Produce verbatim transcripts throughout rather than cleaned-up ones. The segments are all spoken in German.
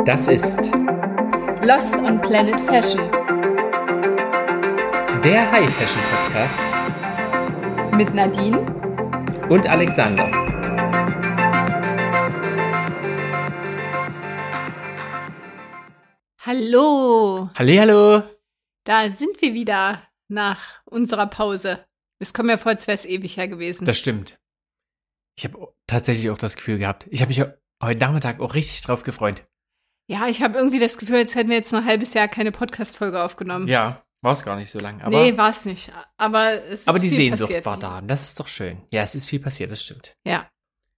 Das ist Lost on Planet Fashion, der High Fashion Podcast mit Nadine und Alexander. Hallo, Hallihallo. da sind wir wieder nach unserer Pause. Es kommt mir vor, als wäre es ewig her gewesen. Das stimmt. Ich habe tatsächlich auch das Gefühl gehabt. Ich habe mich heute Nachmittag auch richtig drauf gefreut. Ja, ich habe irgendwie das Gefühl, als hätten wir jetzt ein halbes Jahr keine Podcast-Folge aufgenommen. Ja, war es gar nicht so lang. Aber, nee, war es nicht. Aber es ist aber die viel Sehnsucht passiert. war da. Und das ist doch schön. Ja, es ist viel passiert, das stimmt. Ja.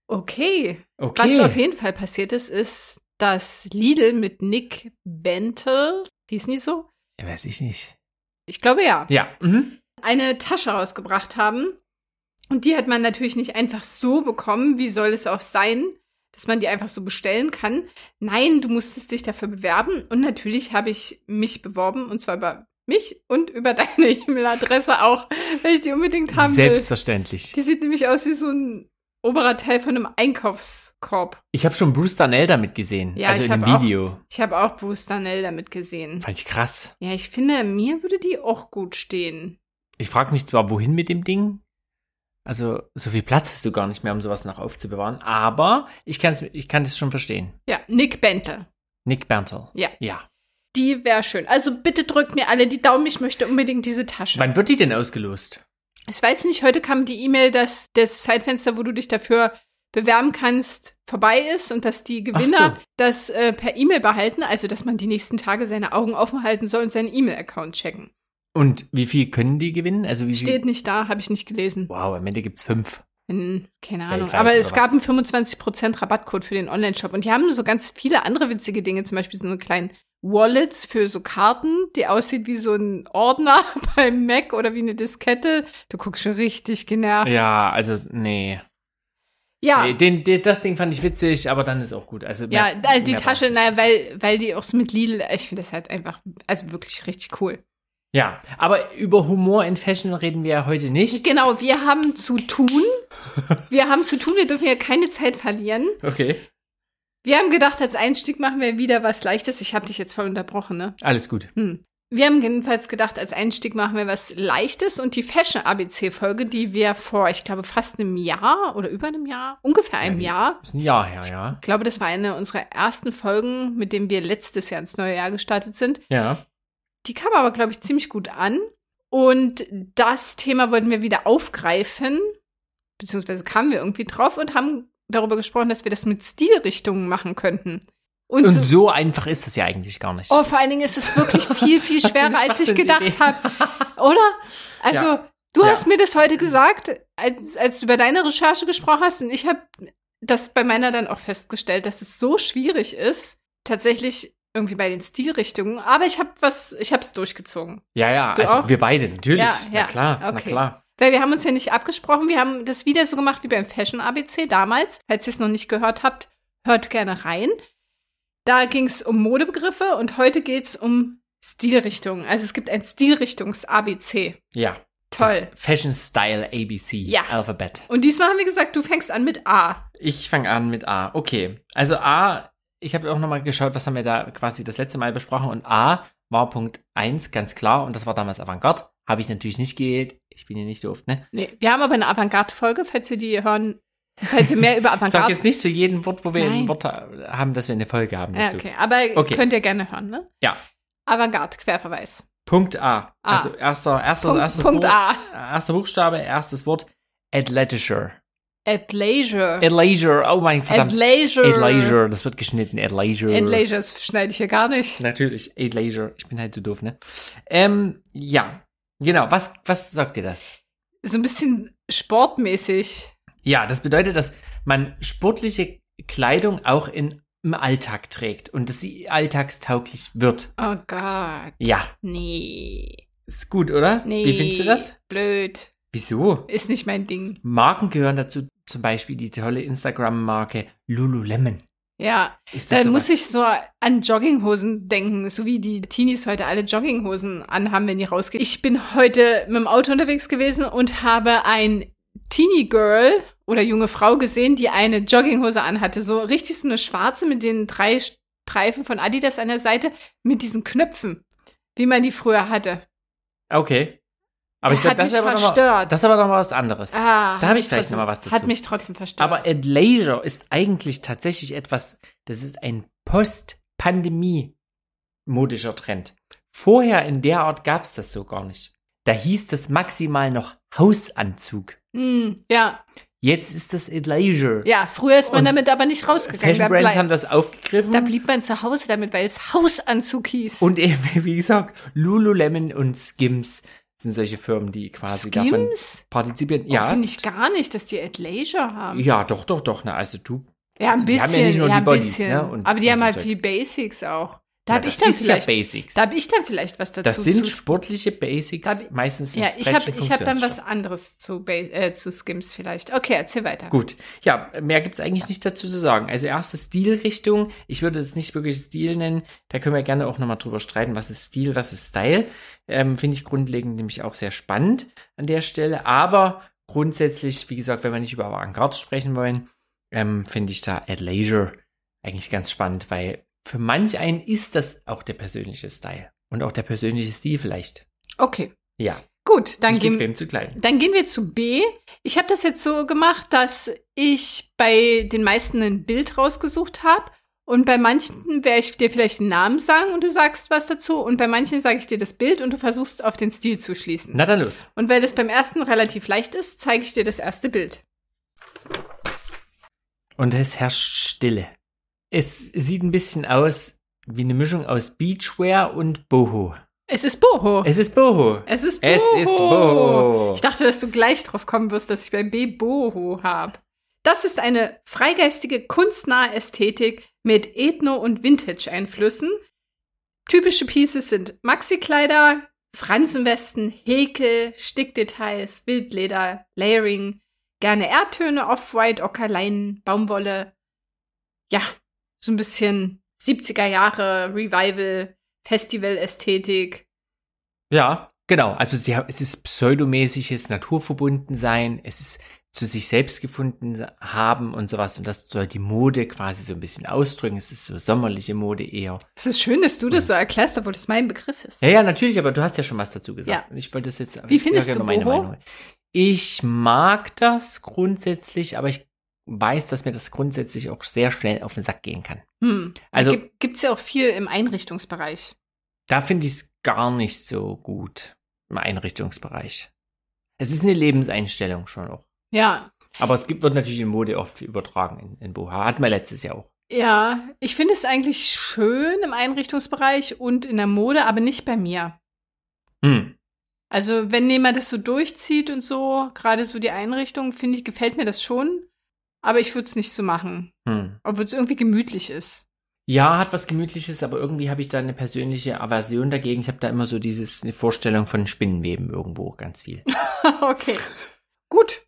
Okay. Okay. Was auf jeden Fall passiert ist, ist, dass Lidl mit Nick Bentel, hieß nie so? Ja, weiß ich nicht. Ich glaube ja. Ja. Mhm. Eine Tasche rausgebracht haben. Und die hat man natürlich nicht einfach so bekommen. Wie soll es auch sein, dass man die einfach so bestellen kann? Nein, du musstest dich dafür bewerben. Und natürlich habe ich mich beworben. Und zwar über mich und über deine E-Mail-Adresse auch, weil ich die unbedingt haben will. Selbstverständlich. Die sieht nämlich aus wie so ein oberer Teil von einem Einkaufskorb. Ich habe schon Bruce Darnell damit gesehen. Ja, also ich in einem hab auch- Video. Ich habe auch Bruce Darnell damit gesehen. Fand ich krass. Ja, ich finde, mir würde die auch gut stehen. Ich frage mich zwar, wohin mit dem Ding. Also, so viel Platz hast du gar nicht mehr, um sowas noch aufzubewahren. Aber ich, kann's, ich kann das schon verstehen. Ja, Nick Bentel. Nick Bentel. Ja. Ja. Die wäre schön. Also bitte drückt mir alle die Daumen, ich möchte unbedingt diese Tasche. Wann wird die denn ausgelost? Ich weiß nicht, heute kam die E-Mail, dass das Zeitfenster, wo du dich dafür bewerben kannst, vorbei ist und dass die Gewinner Ach so. das äh, per E-Mail behalten, also dass man die nächsten Tage seine Augen offen halten soll und seinen E-Mail-Account checken. Und wie viel können die gewinnen? Also wie viel? Steht nicht da, habe ich nicht gelesen. Wow, am Ende gibt's fünf. In, keine Ahnung. Weltweit Aber oder es gab was? einen fünfundzwanzig Prozent Rabattcode für den Online-Shop. Und die haben so ganz viele andere witzige Dinge, zum Beispiel so eine kleinen Wallets für so Karten, die aussieht wie so ein Ordner beim Mac oder wie eine Diskette. Du guckst schon richtig genervt. Ja, also, nee. Ja, nee den, den, das Ding fand ich witzig, aber dann ist auch gut. Also, ja, mehr- also die mehr Tasche, braucht es naja, nicht. weil, weil die auch so mit Lidl, ich finde das halt einfach, also wirklich richtig cool. Ja, aber über Humor in Fashion reden wir ja heute nicht. Genau, wir haben zu tun. Wir haben zu tun, wir dürfen ja keine Zeit verlieren. Okay. Wir haben gedacht, als Einstieg machen wir wieder was Leichtes. Ich habe dich jetzt voll unterbrochen, ne? Alles gut. Hm. Wir haben jedenfalls gedacht, als Einstieg machen wir was Leichtes und die Fashion-A B C-Folge, die wir vor, ich glaube, fast einem Jahr oder über einem Jahr, ungefähr einem Ja, Jahr, Ist ein Jahr her, ja. ich glaube, das war eine unserer ersten Folgen, mit dem wir letztes Jahr ins neue Jahr gestartet sind. Ja. Die kam aber, glaube ich, ziemlich gut an und das Thema wollten wir wieder aufgreifen, beziehungsweise kamen wir irgendwie drauf und haben darüber gesprochen, dass wir das mit Stilrichtungen machen könnten. Und, Und so, so einfach ist es ja eigentlich gar nicht. oh, vor allen Dingen ist es wirklich viel, viel Was für eine schwerer, als ich gedacht Schwachsinnsidee. habe. Oder? Also, Ja. du Ja. hast mir das heute gesagt, als, als du über deine Recherche gesprochen hast. Und ich habe das bei meiner dann auch festgestellt, dass es so schwierig ist, tatsächlich irgendwie bei den Stilrichtungen. Aber ich habe was, ich habe es durchgezogen. Ja, ja, Du also auch? wir beide, natürlich. Ja, ja, Na klar, na okay. klar. Weil wir haben uns ja nicht abgesprochen. Wir haben das wieder so gemacht wie beim Fashion-A B C damals. Falls ihr es noch nicht gehört habt, hört gerne rein. Da ging es um Modebegriffe und heute geht es um Stilrichtungen. Also es gibt ein Stilrichtungs-A B C. Ja. Toll. Das Fashion Style A B C. Ja. Alphabet. Und diesmal haben wir gesagt, du fängst an mit A. Ich fange an mit A. Okay. Also A, ich habe auch nochmal geschaut, was haben wir da quasi das letzte Mal besprochen. Und A war Punkt eins, ganz klar. Und das war damals Avantgarde. Habe ich natürlich nicht gewählt. Ich bin ja nicht doof, ne? Nee, wir haben aber eine Avantgarde-Folge, falls ihr die hören, falls ihr mehr über Sag Avantgarde... jetzt nicht zu jedem Wort, wo wir Nein. ein Wort ha- haben, dass wir eine Folge haben Ja, dazu. okay, aber Okay. könnt ihr gerne hören, ne? Ja. Avantgarde, Querverweis. Punkt A. A. Also erster, erster, Punkt, erstes Punkt Wort, A. erster Buchstabe, erstes Wort. Athleisure. Athleisure. Athleisure. Oh mein verdammt. Athleisure. Athleisure. Das wird geschnitten. Athleisure. Athleisure, das schneide ich hier gar nicht. Natürlich. Athleisure. Ich bin halt so doof, ne? Ähm, ja. Genau. Was, was sagt dir das? So ein bisschen sportmäßig. Ja, das bedeutet, dass man sportliche Kleidung auch in, im Alltag trägt und dass sie alltagstauglich wird. Oh Gott. Ja. Nee. Ist gut, oder? Nee. Wie findest du das? Blöd. Wieso? Ist nicht mein Ding. Marken gehören dazu, zum Beispiel die tolle Instagram-Marke Lululemon. Ja, Ist das da sowas? muss ich so an Jogginghosen denken, so wie die Teenies heute alle Jogginghosen anhaben, wenn die rausgehen. Ich bin heute mit dem Auto unterwegs gewesen und habe ein Teenie-Girl oder junge Frau gesehen, die eine Jogginghose anhatte. So richtig so eine schwarze mit den drei Streifen von Adidas an der Seite mit diesen Knöpfen, wie man die früher hatte. Okay. Aber ich glaube, das, ist aber noch mal- das ist aber noch mal was anderes. Ah, Da habe ich vielleicht noch mal was dazu. Hat mich trotzdem verstört. Aber Athleisure ist eigentlich tatsächlich etwas, das ist ein Post-Pandemie-modischer Trend. Vorher in der Art gab es das so gar nicht. Da hieß das maximal noch Hausanzug. Mm, ja. Jetzt ist das Athleisure. Ja, früher ist man Und damit aber nicht rausgegangen. Fashion Da, Brands blei- haben das aufgegriffen. da blieb man zu Hause damit, weil es Hausanzug hieß. Und eben, wie gesagt, Lululemon und Skims sind solche Firmen, die quasi davon Skims? partizipieren. Oh, Ja, finde ich gar nicht, dass die Athleisure haben. ja, doch, doch, doch. Na, also du. Ja, ein also die bisschen. haben ja nicht nur die ein Bodies, bisschen. ne? Und- aber die und haben so halt Zeug. viel Basics auch. Da Ja, habe ich das dann ist ja vielleicht. Basics. Da habe ich dann vielleicht was dazu. Das sind zu, sportliche Basics, Da hab ich- meistens in ja, ich habe Stretch- und ich hab dann was Funktionsstoff. anderes zu, Bas äh, zu Skims vielleicht. Okay, erzähl weiter. Gut, ja, mehr gibt's eigentlich nicht dazu zu sagen. Also erste Stilrichtung, ich würde es nicht wirklich Stil nennen, da können wir gerne auch nochmal drüber streiten, was ist Stil, was ist Style. Ähm, finde ich grundlegend nämlich auch sehr spannend an der Stelle, aber grundsätzlich, wie gesagt, wenn wir nicht über Avantgarde sprechen wollen, ähm, finde ich da Athleisure eigentlich ganz spannend, weil für manch einen ist das auch der persönliche Style und auch der persönliche Stil vielleicht. Okay, Ja, gut, dann ist gehen, bequem zu klein. dann gehen wir zu B. Ich habe das jetzt so gemacht, dass ich bei den meisten ein Bild rausgesucht habe. Und bei manchen werde ich dir vielleicht einen Namen sagen und du sagst was dazu. Und bei manchen sage ich dir das Bild und du versuchst auf den Stil zu schließen. Na dann los. Und weil das beim ersten relativ leicht ist, zeige ich dir das erste Bild. Und es herrscht Stille. Es sieht ein bisschen aus wie eine Mischung aus Beachwear und Boho. Es ist Boho. Es ist Boho. Es ist Boho. Es ist Boho. Ich dachte, dass du gleich drauf kommen wirst, dass ich bei B Boho habe. Das ist eine freigeistige, kunstnahe Ästhetik mit Ethno- und Vintage-Einflüssen. Typische Pieces sind Maxi-Kleider, Fransenwesten, Häkel, Stickdetails, Wildleder, Layering, gerne Erdtöne, Off-White, Ockerleinen, Baumwolle. Ja, so ein bisschen siebziger Jahre Revival, Festival-Ästhetik. Ja, genau. Also sie haben, es ist pseudomäßiges Naturverbundensein. Es ist zu sich selbst gefunden haben und sowas. Und das soll die Mode quasi so ein bisschen ausdrücken. Es ist so sommerliche Mode eher. Es ist schön, dass du das Und- so erklärst, obwohl das mein Begriff ist. Ja, ja, natürlich, aber du hast ja schon was dazu gesagt. Ja. Und ich wollte das jetzt. Wie ich findest sag ja du nur meine Boho? Meinung. Ich mag das grundsätzlich, aber ich weiß, dass mir das grundsätzlich auch sehr schnell auf den Sack gehen kann. Hm. Also- Also gibt es ja auch viel im Einrichtungsbereich. Da finde ich es gar nicht so gut im Einrichtungsbereich. Es ist eine Lebenseinstellung schon auch. Ja, Aber es gibt, wird natürlich in Mode oft übertragen in, in Boha. Hatten wir letztes Jahr auch. ja. Ich finde es eigentlich schön im Einrichtungsbereich und in der Mode, aber nicht bei mir. Hm. Also wenn jemand das so durchzieht und so, gerade so die Einrichtung, finde ich, gefällt mir das schon. Aber ich würde es nicht so machen. Hm. Obwohl es irgendwie gemütlich ist. Ja, hat was Gemütliches, aber irgendwie habe ich da eine persönliche Aversion dagegen. Ich habe da immer so dieses, eine Vorstellung von Spinnenweben irgendwo ganz viel. Okay. Gut.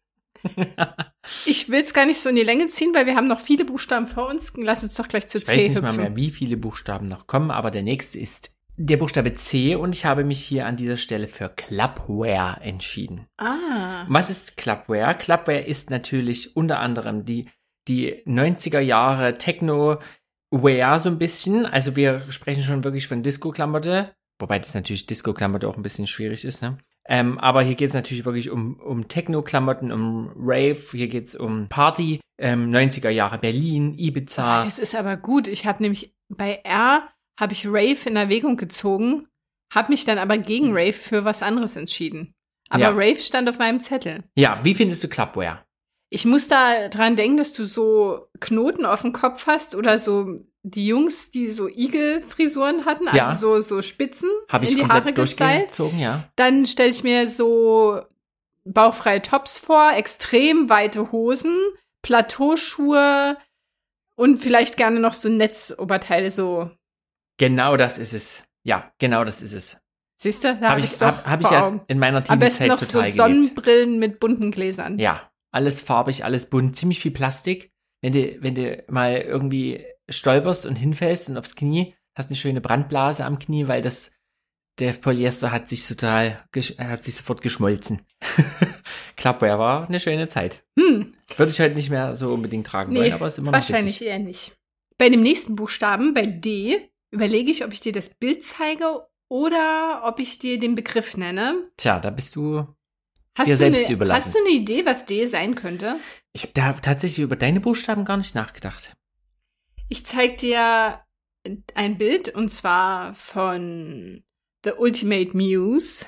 Ich will es gar nicht so in die Länge ziehen, weil wir haben noch viele Buchstaben vor uns. Lass uns doch gleich zu Ich C weiß nicht mal hüpfen. mehr, wie viele Buchstaben noch kommen, aber der nächste ist der Buchstabe C und ich habe mich hier an dieser Stelle für Clubwear entschieden. Ah. Was ist Clubwear? Clubwear ist natürlich unter anderem die, die neunziger Jahre Techno-Wear so ein bisschen. Also wir sprechen schon wirklich von Disco-Klamotte, wobei das natürlich Disco-Klamotte auch ein bisschen schwierig ist, ne? Ähm, aber hier geht es natürlich wirklich um, um Techno-Klamotten, um Rave, hier geht es um Party, ähm, neunziger Jahre Berlin, Ibiza. Ah, das ist aber gut. Ich habe nämlich bei R habe ich Rave in Erwägung gezogen, habe mich dann aber gegen Rave für was anderes entschieden. Aber Ja. Rave stand auf meinem Zettel. Ja, wie findest du Clubwear? Ich muss da dran denken, dass du so Knoten auf dem Kopf hast oder so die Jungs, die so Igelfrisuren hatten, also Ja. so, so Spitzen Habe ich in die Haare komplett gestylt. durchgezogen, ja. Dann stelle ich mir so bauchfreie Tops vor, extrem weite Hosen, Plateauschuhe und vielleicht gerne noch so Netzoberteile, so. Genau das ist es. Ja, genau das ist es. Siehst du, da Habe habe ich, ich doch hab, hab ich vor ja Augen. in meiner Am besten Teenie-Zeit noch so total gelebt. Sonnenbrillen mit bunten Gläsern. Ja, alles farbig, alles bunt, ziemlich viel Plastik. Wenn du, wenn du mal irgendwie stolperst und hinfällst und aufs Knie, hast eine schöne Brandblase am Knie, weil das, der Polyester hat sich total, gesch- hat sich sofort geschmolzen. Clubwear war eine schöne Zeit. Hm, Würde ich halt nicht mehr so unbedingt tragen wollen, nee, aber ist immer noch wahrscheinlich witzig. eher nicht. Bei dem nächsten Buchstaben, bei D, überlege ich, ob ich dir das Bild zeige oder ob ich dir den Begriff nenne. Tja, da bist du Hast dir du selbst eine, überlassen. Hast du eine Idee, was D sein könnte? Ich habe da tatsächlich über deine Buchstaben gar nicht nachgedacht. Ich zeige dir ein Bild und zwar von The Ultimate Muse.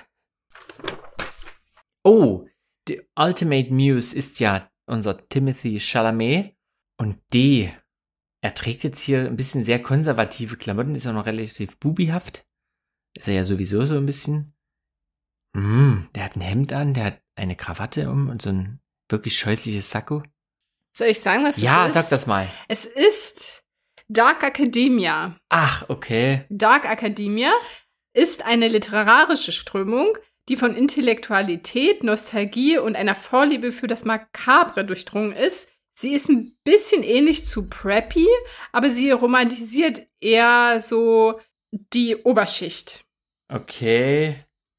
Oh, The Ultimate Muse ist ja unser Timothy Chalamet. Und D, er trägt jetzt hier ein bisschen sehr konservative Klamotten, ist auch noch relativ bubihaft. Ist er ja sowieso so ein bisschen. Mm, der hat ein Hemd an, der hat eine Krawatte um und so ein wirklich scheußliches Sakko. Soll ich sagen, was Ja, es ist? sag das mal. Es ist Dark Academia. Ach, okay. Dark Academia ist eine literarische Strömung, die von Intellektualität, Nostalgie und einer Vorliebe für das Makabre durchdrungen ist. Sie ist ein bisschen ähnlich zu Preppy, aber sie romantisiert eher so die Oberschicht. Okay.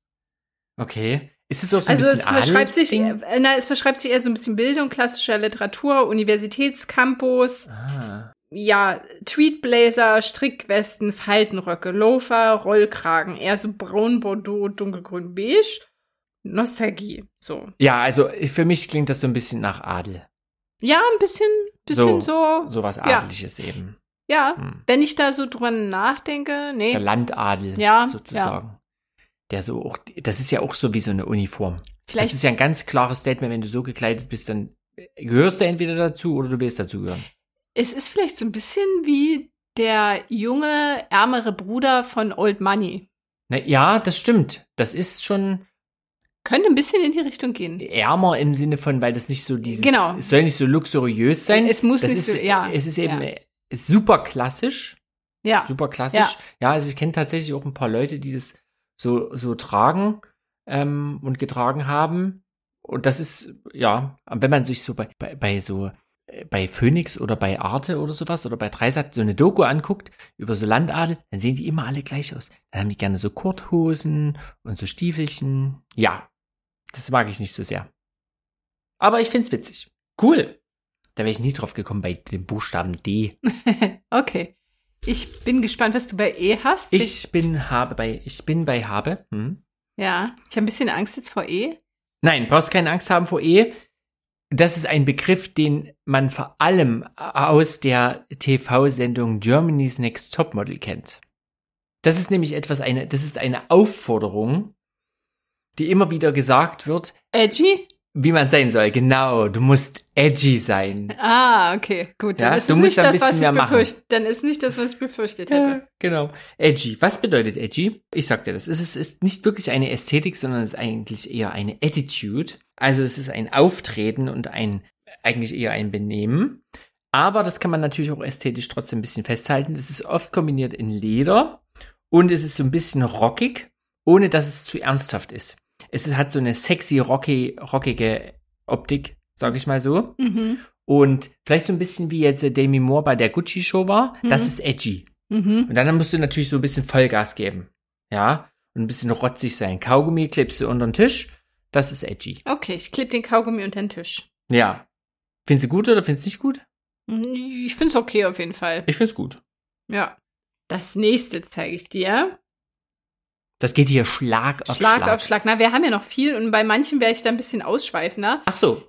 Okay. Ist es auch so ein Also es bisschen verschreibt sich, Adelsding? äh, na, es verschreibt sich eher so ein bisschen Bildung, klassischer Literatur, Universitätscampus, Ah. ja, Tweedblazer, Strickwesten, Faltenröcke, Loafer, Rollkragen, eher so braun, Bordeaux, dunkelgrün, beige. Nostalgie, so. Ja, also für mich klingt das so ein bisschen nach Adel. Ja, ein bisschen, bisschen so. So was ja. Adeliges eben. Ja, Hm. wenn ich da so drüber nachdenke, nee. Der Landadel Ja, sozusagen. Der so auch, das ist ja auch so wie so eine Uniform. Vielleicht, Das ist ja ein ganz klares Statement, wenn du so gekleidet bist, dann gehörst du entweder dazu oder du willst dazugehören. es ist vielleicht so ein bisschen wie der junge, ärmere Bruder von Old Money. Na, ja, das stimmt. Das ist schon Könnte ein bisschen in die Richtung gehen. ärmer im Sinne von, weil das nicht so dieses, Genau. es soll nicht so luxuriös sein. Es muss das nicht ist, so, ja. Es ist eben ja. äh, super klassisch. Ja. Super klassisch. Ja, also ich kenne tatsächlich auch ein paar Leute, die das so, so tragen ähm, und getragen haben. Und das ist, ja, wenn man sich so bei, bei, bei so, äh, bei Phoenix oder bei Arte oder sowas oder bei Dreisat so eine Doku anguckt über so Landadel, dann sehen die immer alle gleich aus. Dann haben die gerne so Kurthosen und so Stiefelchen. Ja, das mag ich nicht so sehr. Aber ich find's witzig. Cool. Da wäre ich nie drauf gekommen bei dem Buchstaben D. Okay. Ich bin gespannt, was du bei E hast. Ich bin habe bei, ich bin bei habe. Hm? Ja, ich habe ein bisschen Angst jetzt vor E. Nein, brauchst keine Angst haben vor E. Das ist ein Begriff, den man vor allem aus der T V-Sendung Germany's Next Topmodel kennt. Das ist nämlich etwas, eine, das ist eine Aufforderung, die immer wieder gesagt wird, Edgy? wie man sein soll. Genau, du musst edgy sein. Ah, okay, gut. Dann Ja, ist du es musst nicht da ein das, was bisschen ich mehr machen. befürchtet. Dann ist nicht das, was ich befürchtet hätte. Ja, genau. Edgy. Was bedeutet edgy? Ich sag dir das. Es ist, ist nicht wirklich eine Ästhetik, sondern es ist eigentlich eher eine Attitude. Also es ist ein Auftreten und ein, eigentlich eher ein Benehmen. Aber das kann man natürlich auch ästhetisch trotzdem ein bisschen festhalten. Es ist oft kombiniert in Leder und es ist so ein bisschen rockig, ohne dass es zu ernsthaft ist. Es hat so eine sexy, rocky, rockige Optik, sag ich mal so. Mhm. Und vielleicht so ein bisschen wie jetzt äh, Demi Moore bei der Gucci-Show war. Mhm. Das ist edgy. Mhm. Und dann musst du natürlich so ein bisschen Vollgas geben. Ja? Und ein bisschen rotzig sein. Kaugummi klebst du unter den Tisch. Das ist edgy. Okay, ich klebe den Kaugummi unter den Tisch. Ja. Findest du gut oder findest du nicht gut? Ich finde es okay auf jeden Fall. Ich find's gut. Ja. Das nächste zeige ich dir. Das geht hier Schlag auf Schlag, Schlag. auf Schlag. Na, wir haben ja noch viel und bei manchen wäre ich da ein bisschen ausschweifender. Ach so.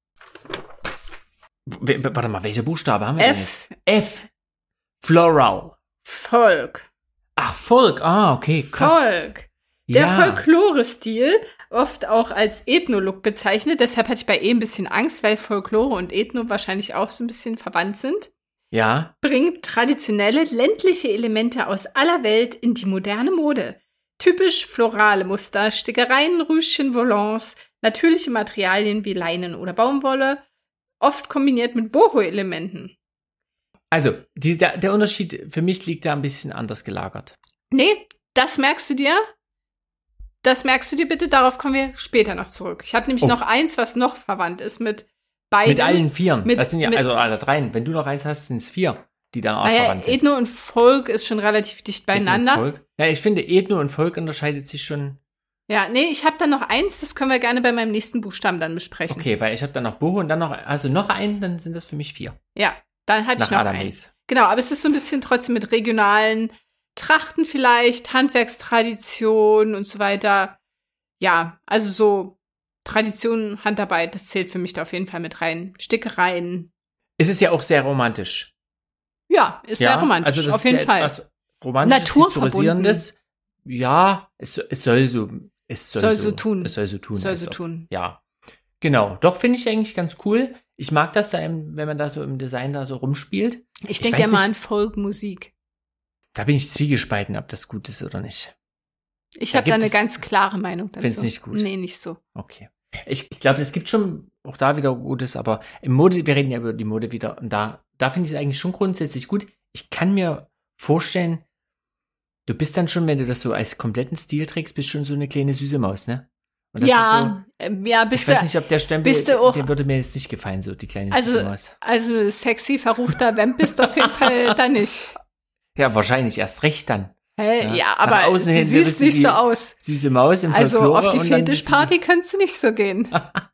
W warte mal, welche Buchstabe haben wir denn F. jetzt? F. Floral. Folk. Ach, Folk. Ah, okay, krass. Folk. Der Ja. Folklore-Stil, oft auch als Ethno-Look bezeichnet. Deshalb hatte ich bei E ein bisschen Angst, weil Folklore und Ethno wahrscheinlich auch so ein bisschen verwandt sind. Ja. Bringt traditionelle ländliche Elemente aus aller Welt in die moderne Mode. Typisch florale Muster, Stickereien, Rüschen, Volants, natürliche Materialien wie Leinen oder Baumwolle, oft kombiniert mit Boho-Elementen. Also, die, der, der Unterschied für mich liegt da ein bisschen anders gelagert. Nee, das merkst du dir. Das merkst du dir bitte, darauf kommen wir später noch zurück. Ich habe nämlich Oh. noch eins, was noch verwandt ist mit beiden. Mit allen Vieren. Mit- das sind ja, mit- also alle dreien. Wenn du noch eins hast, sind es vier, die dann auch Naja, verwandt sind. Ethno und Folk ist schon relativ dicht beieinander. Ethno und Folk. Ja, ich finde, Ethno und Folk unterscheidet sich schon. Ja, nee, ich habe dann noch eins, das können wir gerne bei meinem nächsten Buchstaben dann besprechen. Okay, weil ich habe dann noch Boho und dann noch, also noch einen, dann sind das für mich vier. Ja, dann habe ich Nach noch Adam eins. Ries. Genau, aber es ist so ein bisschen trotzdem mit regionalen Trachten vielleicht, Handwerkstradition und so weiter. Ja, also so Tradition, Handarbeit, das zählt für mich da auf jeden Fall mit rein. Stickereien. Es ist ja auch sehr romantisch. Ja, ist ja, sehr romantisch, also das auf jeden ist ja Fall. Etwas Romantisches, Naturverbunden. Historisierendes. Ja, es, es soll so. Es soll, soll so, so tun. Es soll so tun. Soll also. so tun. Ja, genau. Doch, finde ich eigentlich ganz cool. Ich mag das da, im, wenn man da so im Design da so rumspielt. Ich denke ja mal an Folkmusik. Da bin ich zwiegespalten, ob das gut ist oder nicht. Ich Da habe da gibt eine es- ganz klare Meinung dazu. Find's nicht gut? Nee, nicht so. Okay. Ich, ich glaube, es gibt schon auch da wieder Gutes, aber im Mode, wir reden ja über die Mode wieder, und da, da finde ich es eigentlich schon grundsätzlich gut. Ich kann mir vorstellen, du bist dann schon, wenn du das so als kompletten Stil trägst, bist schon so eine kleine süße Maus, ne? Und das ist Ja, ähm, ja, so, bist ich weiß du, nicht, ob der Stempel, bist du auch- der würde mir jetzt nicht gefallen, so die kleine Also- süße Maus. also sexy, verruchter Vamp bist du auf jeden Fall da nicht. Ja, wahrscheinlich erst recht dann. Hä? Ja. Ja, Nach aber außen sie hin siehst bist du nicht die so aus. Süße Maus im Also Folklore. auf die und dann Fetischparty könntest du nicht so gehen.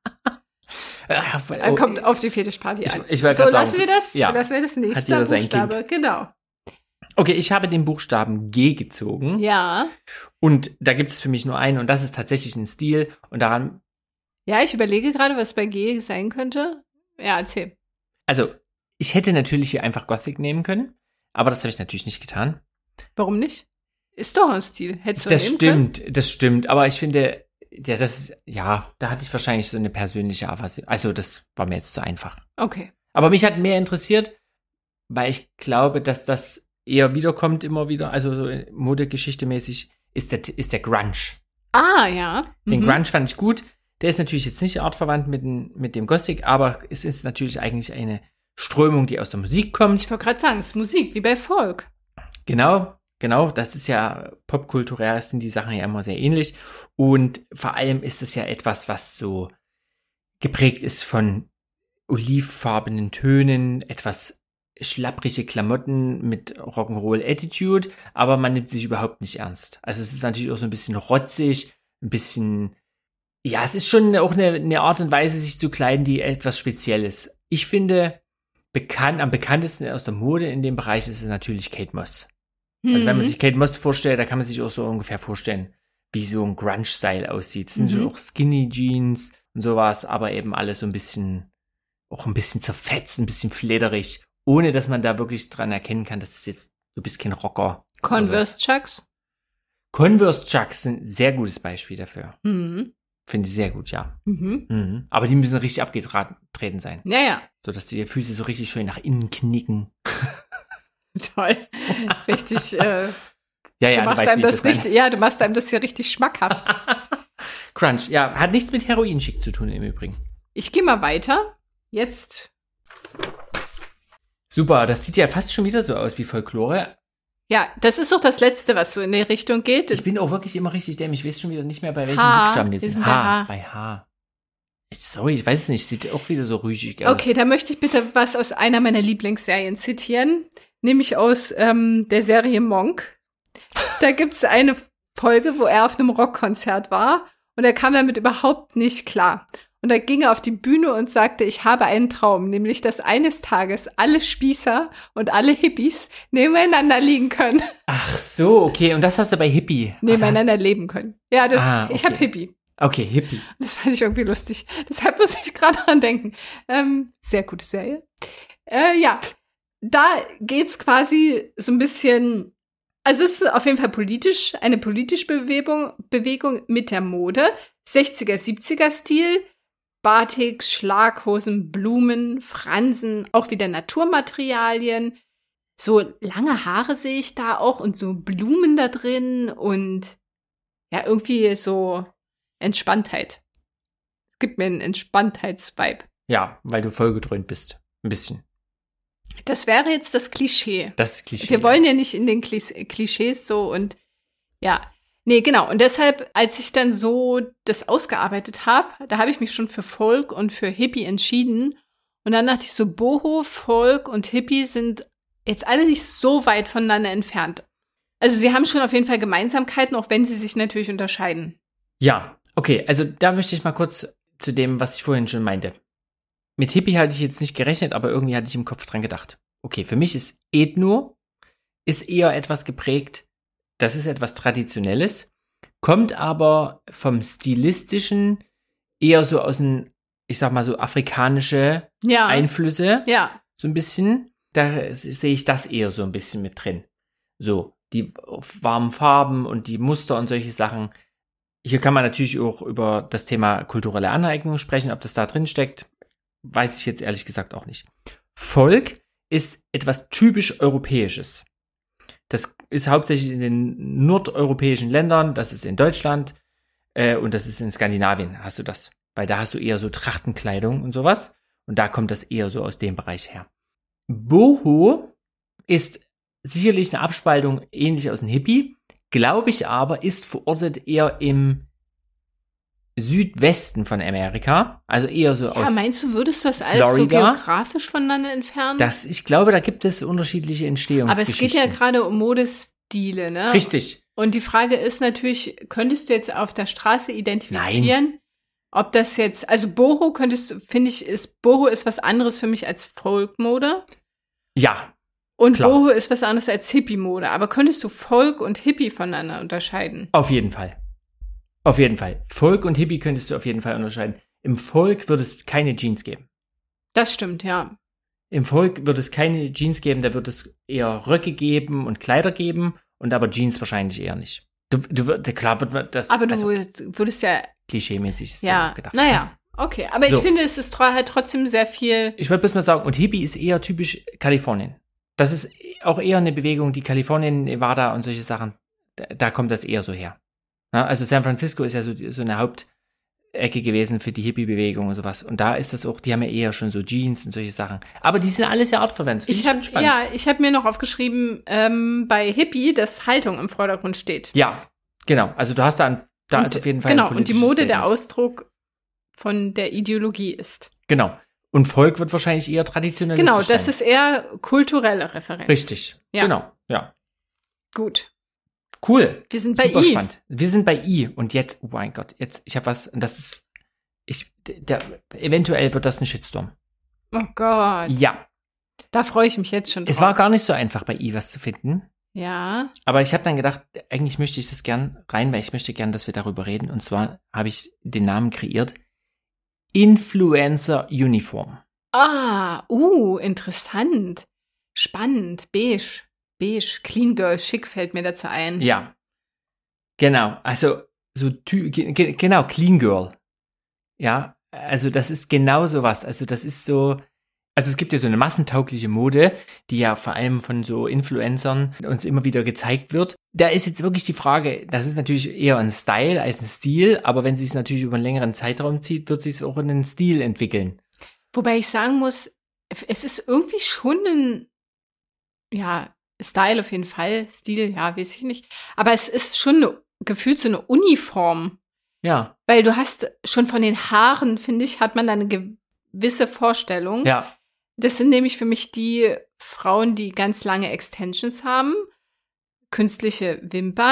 Ah, Er oh, kommt auf die Fetischparty Ich- an. ich wollte so, grad lassen sagen, wir das. ja. Lassen wir das nächste Hat jeder sein Buchstabe. Genau. Okay, ich habe den Buchstaben G gezogen. Ja. Und da gibt es für mich nur einen, und das ist tatsächlich ein Stil. Und daran, Ja, ich überlege gerade, was bei G sein könnte. Ja, erzähl. also, ich hätte natürlich hier einfach Gothic nehmen können, aber das habe ich natürlich nicht getan. Warum nicht? Ist doch ein Stil. Hättest du Das nehmen können? stimmt, das stimmt. Aber ich finde, ja, das, ja, da hatte ich wahrscheinlich so eine persönliche Aversion. Also, das war mir jetzt zu einfach. Okay. Aber mich hat mehr interessiert, weil ich glaube, dass das eher wiederkommt immer wieder, also so Modegeschichte-mäßig, ist der, ist der Grunge. Ah, ja. Den Mhm. Grunge fand ich gut. Der ist natürlich jetzt nicht artverwandt mit, dem- mit dem Gothic, aber es ist natürlich eigentlich eine Strömung, die aus der Musik kommt. Ich wollte gerade sagen, es ist Musik, wie bei Folk. Genau, genau. Das ist ja popkulturell, sind die Sachen ja immer sehr ähnlich. Und vor allem ist es ja etwas, was so geprägt ist von olivfarbenen Tönen, etwas schlapprige Klamotten mit Rock'n'Roll-Attitude, aber man nimmt sich überhaupt nicht ernst. Also es ist natürlich auch so ein bisschen rotzig, ein bisschen, ja, es ist schon auch eine, eine Art und Weise, sich zu kleiden, die etwas speziell ist. Ich finde, bekannt, am bekanntesten aus der Mode in dem Bereich ist es natürlich Kate Moss. Also wenn man sich Kate Moss vorstellt, da kann man sich auch so ungefähr vorstellen, wie so ein Grunge-Style aussieht. Es sind Mhm. schon auch Skinny Jeans und sowas, aber eben alles so ein bisschen, auch ein bisschen zerfetzt, ein bisschen flederig, ohne dass man da wirklich dran erkennen kann, dass es jetzt, du bist kein Rocker. oder Converse sowas. Chucks. Converse Chucks sind ein sehr gutes Beispiel dafür. Mhm. Finde ich sehr gut, ja. Mhm. Mhm. Aber die müssen richtig abgetreten sein, Ja, ja. so dass die Füße so richtig schön nach innen knicken. Toll. Richtig, äh, Ja, du ja, machst weißt, einem wie ich das meine. richtig, ja, du machst einem das hier richtig schmackhaft. Crunch, ja, hat nichts mit Heroinschick zu tun im Übrigen. Ich gehe mal weiter. Jetzt, Super, das sieht ja fast schon wieder so aus wie Folklore. ja, das ist doch das Letzte, was so in die Richtung geht. Ich bin auch wirklich immer richtig dämlich. Ich weiß schon wieder nicht mehr, bei welchen H. Buchstaben die Wir sind. sind bei H, H. bei H. Ich- Sorry, ich weiß es nicht. Sieht auch wieder so rüschig aus. Okay, da möchte ich bitte was aus einer meiner Lieblingsserien zitieren, nämlich aus ähm, der Serie Monk. Da gibt es eine Folge, wo er auf einem Rockkonzert war und er kam damit überhaupt nicht klar. Und da ging er auf die Bühne und sagte, ich habe einen Traum, nämlich dass eines Tages alle Spießer und alle Hippies nebeneinander liegen können, Ach so, okay. Und das hast du bei Hippie. Ach, nebeneinander leben können. Ja, das, Ah, ich okay. habe Hippie. das- Okay, Hippie. Das fand ich irgendwie lustig. Deshalb muss ich gerade dran denken. Ähm, sehr gute Serie. Äh, ja, da geht's quasi so ein bisschen, also es ist auf jeden Fall politisch, eine politische Bewegung, Bewegung mit der Mode. sechziger, siebziger Stil, Batik, Schlaghosen, Blumen, Fransen, auch wieder Naturmaterialien. So lange Haare sehe ich da auch und so Blumen da drin und ja, irgendwie so Entspanntheit. Es gibt mir einen Entspanntheitsvibe. Ja, weil du vollgedröhnt bist. Ein bisschen. Das wäre jetzt das Klischee. Das ist Klischee. Wir wollen ja nicht in den Klis- Klischees so und ja. Nee, genau. Und deshalb, als ich dann so das ausgearbeitet habe, da habe ich mich schon für Folk und für Hippie entschieden. Und dann dachte ich so, Boho, Folk und Hippie sind jetzt alle nicht so weit voneinander entfernt. Also sie haben schon auf jeden Fall Gemeinsamkeiten, auch wenn sie sich natürlich unterscheiden. Ja, okay. Also da möchte ich mal kurz zu dem, was ich vorhin schon meinte. Mit Hippie hatte ich jetzt nicht gerechnet, aber irgendwie hatte ich im Kopf dran gedacht. okay, für mich ist Ethno, ist eher etwas geprägt, das ist etwas Traditionelles, kommt aber vom Stilistischen eher so aus den, ich sag mal so, afrikanische Ja. Einflüsse, Ja. so ein bisschen. Da sehe ich das eher so ein bisschen mit drin. So, die warmen Farben und die Muster und solche Sachen. Hier kann man natürlich auch über das Thema kulturelle Aneignung sprechen, ob das da drin steckt, weiß ich jetzt ehrlich gesagt auch nicht. Volk ist etwas typisch Europäisches. Das ist hauptsächlich in den nordeuropäischen Ländern, das ist in Deutschland äh, und das ist in Skandinavien, hast du das. Weil da hast du eher so Trachtenkleidung und sowas. Und da kommt das eher so aus dem Bereich her. Boho ist sicherlich eine Abspaltung ähnlich aus dem Hippie, glaube ich aber, ist verortet eher im Südwesten von Amerika, also eher so Ja, aus meinst du, würdest du das alles so Florida. geografisch voneinander entfernen? Das, ich glaube, da gibt es unterschiedliche Aber Entstehungsgeschichten. es geht ja gerade um Modestile, ne? Richtig. Und die Frage ist natürlich, könntest du jetzt auf der Straße identifizieren, Nein. ob das jetzt, also Boho könntest du, finde ich, ist, Boho ist was anderes für mich als Folkmode. Ja. Und klar. Boho ist was anderes als Hippie-Mode. Aber könntest du Folk und Hippie voneinander unterscheiden? Auf jeden Fall. Auf jeden Fall. Folk und Hippie könntest du auf jeden Fall unterscheiden. Im Folk wird es keine Jeans geben. Das stimmt, ja. Im Folk wird es keine Jeans geben, da wird es eher Röcke geben und Kleider geben und aber Jeans wahrscheinlich eher nicht. Du, du, klar wird man das. Aber du also, würdest ja. Klischee-mäßig ist ja, so gedacht. Naja, okay. Aber ich so. finde, es ist halt trotzdem sehr viel. Ich wollte bloß mal sagen, und Hippie ist eher typisch Kalifornien. Das ist auch eher eine Bewegung, die Kalifornien, Nevada und solche Sachen, da, da kommt das eher so her. Ja, also San Francisco ist ja so, so eine Hauptecke gewesen für die Hippie-Bewegung und sowas. Und da ist das auch, die haben ja eher schon so Jeans und solche Sachen. Aber die sind alle sehr artverwandt. Ich habe ja, ich habe mir noch aufgeschrieben, ähm, bei Hippie, dass Haltung im Vordergrund steht. Ja, genau. Also du hast da, ein, da und, ist auf jeden Fall genau. ein Und die politisches Mode Statement. der Ausdruck von der Ideologie ist. Genau. Und Volk wird wahrscheinlich eher traditionalistisch Genau, sein. das ist eher kulturelle Referenz. Richtig. Ja. Genau. Ja. Gut. Cool. Wir sind bei Super I. spannend. Wir sind bei I. Und jetzt, oh mein Gott, jetzt, ich habe was, und das ist, ich, der, eventuell wird das ein Shitstorm. Oh Gott. Ja. Da freue ich mich jetzt schon drauf. Es war gar nicht so einfach, bei I was zu finden. Ja. Aber ich habe dann gedacht, eigentlich möchte ich das gern rein, weil ich möchte gern, dass wir darüber reden. Und zwar habe ich den Namen kreiert. Influencer Uniform. Ah, uh, interessant. Spannend. Beige. Beige. Clean Girl. Schick fällt mir dazu ein. Ja. Genau. Also, so, ty- ge- genau, Clean Girl. Ja. Also, das ist genau sowas. Also, das ist so, also, es gibt ja so eine massentaugliche Mode, die ja vor allem von so Influencern uns immer wieder gezeigt wird. Da ist jetzt wirklich die Frage, das ist natürlich eher ein Style als ein Stil, aber wenn sie es natürlich über einen längeren Zeitraum zieht, wird sich es auch in einen Stil entwickeln. Wobei ich sagen muss, es ist irgendwie schon ein, ja, Style auf jeden Fall, Stil, ja, weiß ich nicht. Aber es ist schon eine, gefühlt so eine Uniform. Ja. Weil du hast schon von den Haaren, finde ich, hat man da eine gewisse Vorstellung. Ja. Das sind nämlich für mich die Frauen, die ganz lange Extensions haben, künstliche Wimpern,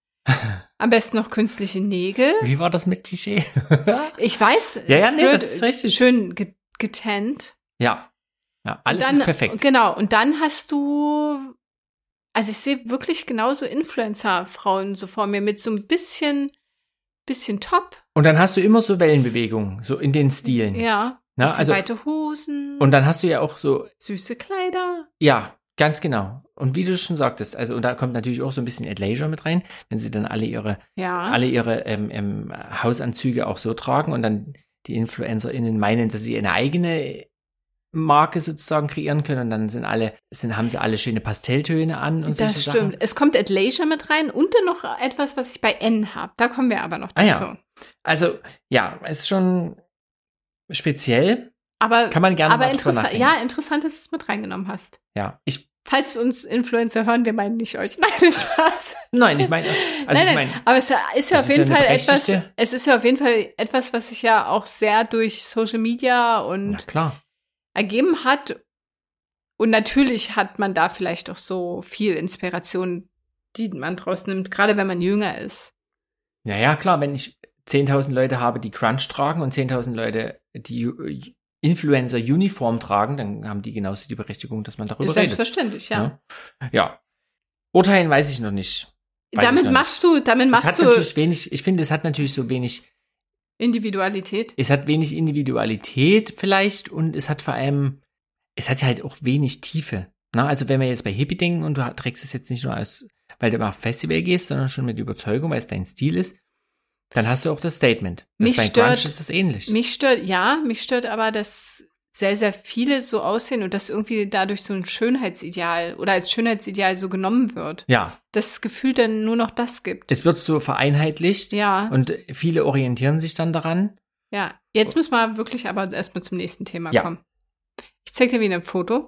am besten noch künstliche Nägel. Wie war das mit Klischee? Ich weiß, Ja, ja, es nee, wird das ist richtig. schön ge- getannt. Ja. Ja, alles dann, ist perfekt. Genau, und dann hast du, also ich sehe wirklich genauso Influencer-Frauen so vor mir mit so ein bisschen, bisschen Top. Und dann hast du immer so Wellenbewegungen, so in den Stilen. Ja, Na, bisschen also, weite Hosen, und dann hast du ja auch so, süße Kleider. ja, ganz genau. Und wie du schon sagtest, also, und da kommt natürlich auch so ein bisschen Athleisure mit rein, wenn sie dann alle ihre, Ja. alle ihre ähm, ähm, Hausanzüge auch so tragen und dann die InfluencerInnen meinen, dass sie eine eigene Marke sozusagen kreieren können und dann sind alle, sind, haben sie alle schöne Pastelltöne an und Das solche stimmt. Sachen. Es kommt Athleisure mit rein und dann noch etwas, was ich bei N habe. Da kommen wir aber noch Ah, dazu. ja. Also, ja, ist schon speziell. Aber, Kann man gerne aber mal drüber interessant, nachdenken. ja, interessant, dass du es mit reingenommen hast. Ja, ich, Falls uns Influencer hören, wir meinen nicht euch. Nein, nicht Spaß. nein, ich meine, also nein, ich nein, meine, aber es ist ja das auf ist jeden ja eine Fall etwas, berechtigte- es ist ja auf jeden Fall etwas, was sich ja auch sehr durch Social Media und na klar. ergeben hat. Und natürlich hat man da vielleicht auch so viel Inspiration, die man draus nimmt, gerade wenn man jünger ist. Ja, ja, klar, wenn ich zehntausend Leute habe, die Crunch tragen und zehntausend Leute, die Influencer-Uniform tragen, dann haben die genauso die Berechtigung, dass man darüber Ist redet. Selbstverständlich, ja. Ja. ja. Urteilen weiß ich noch nicht. Weiß damit ich noch machst nicht. du, damit Es machst hat du natürlich wenig, ich finde, es hat natürlich so wenig, Individualität. es hat wenig Individualität vielleicht und es hat vor allem, es hat halt auch wenig Tiefe. Na, also wenn wir jetzt bei Hippie denken und du trägst es jetzt nicht nur als, weil du mal auf Festival gehst, sondern schon mit Überzeugung, weil es dein Stil ist, dann hast du auch das Statement. Das Mich bei stört- Grunge ist das ähnlich. Mich stört, ja, mich stört aber, dass sehr, sehr viele so aussehen und dass irgendwie dadurch so ein Schönheitsideal oder als Schönheitsideal so genommen wird. Ja, Dass das Gefühl dann nur noch das gibt. es wird so vereinheitlicht Ja, und viele orientieren sich dann daran. ja. Jetzt müssen wir wirklich aber erstmal zum nächsten Thema Ja. kommen. Ich zeig dir wieder ein Foto.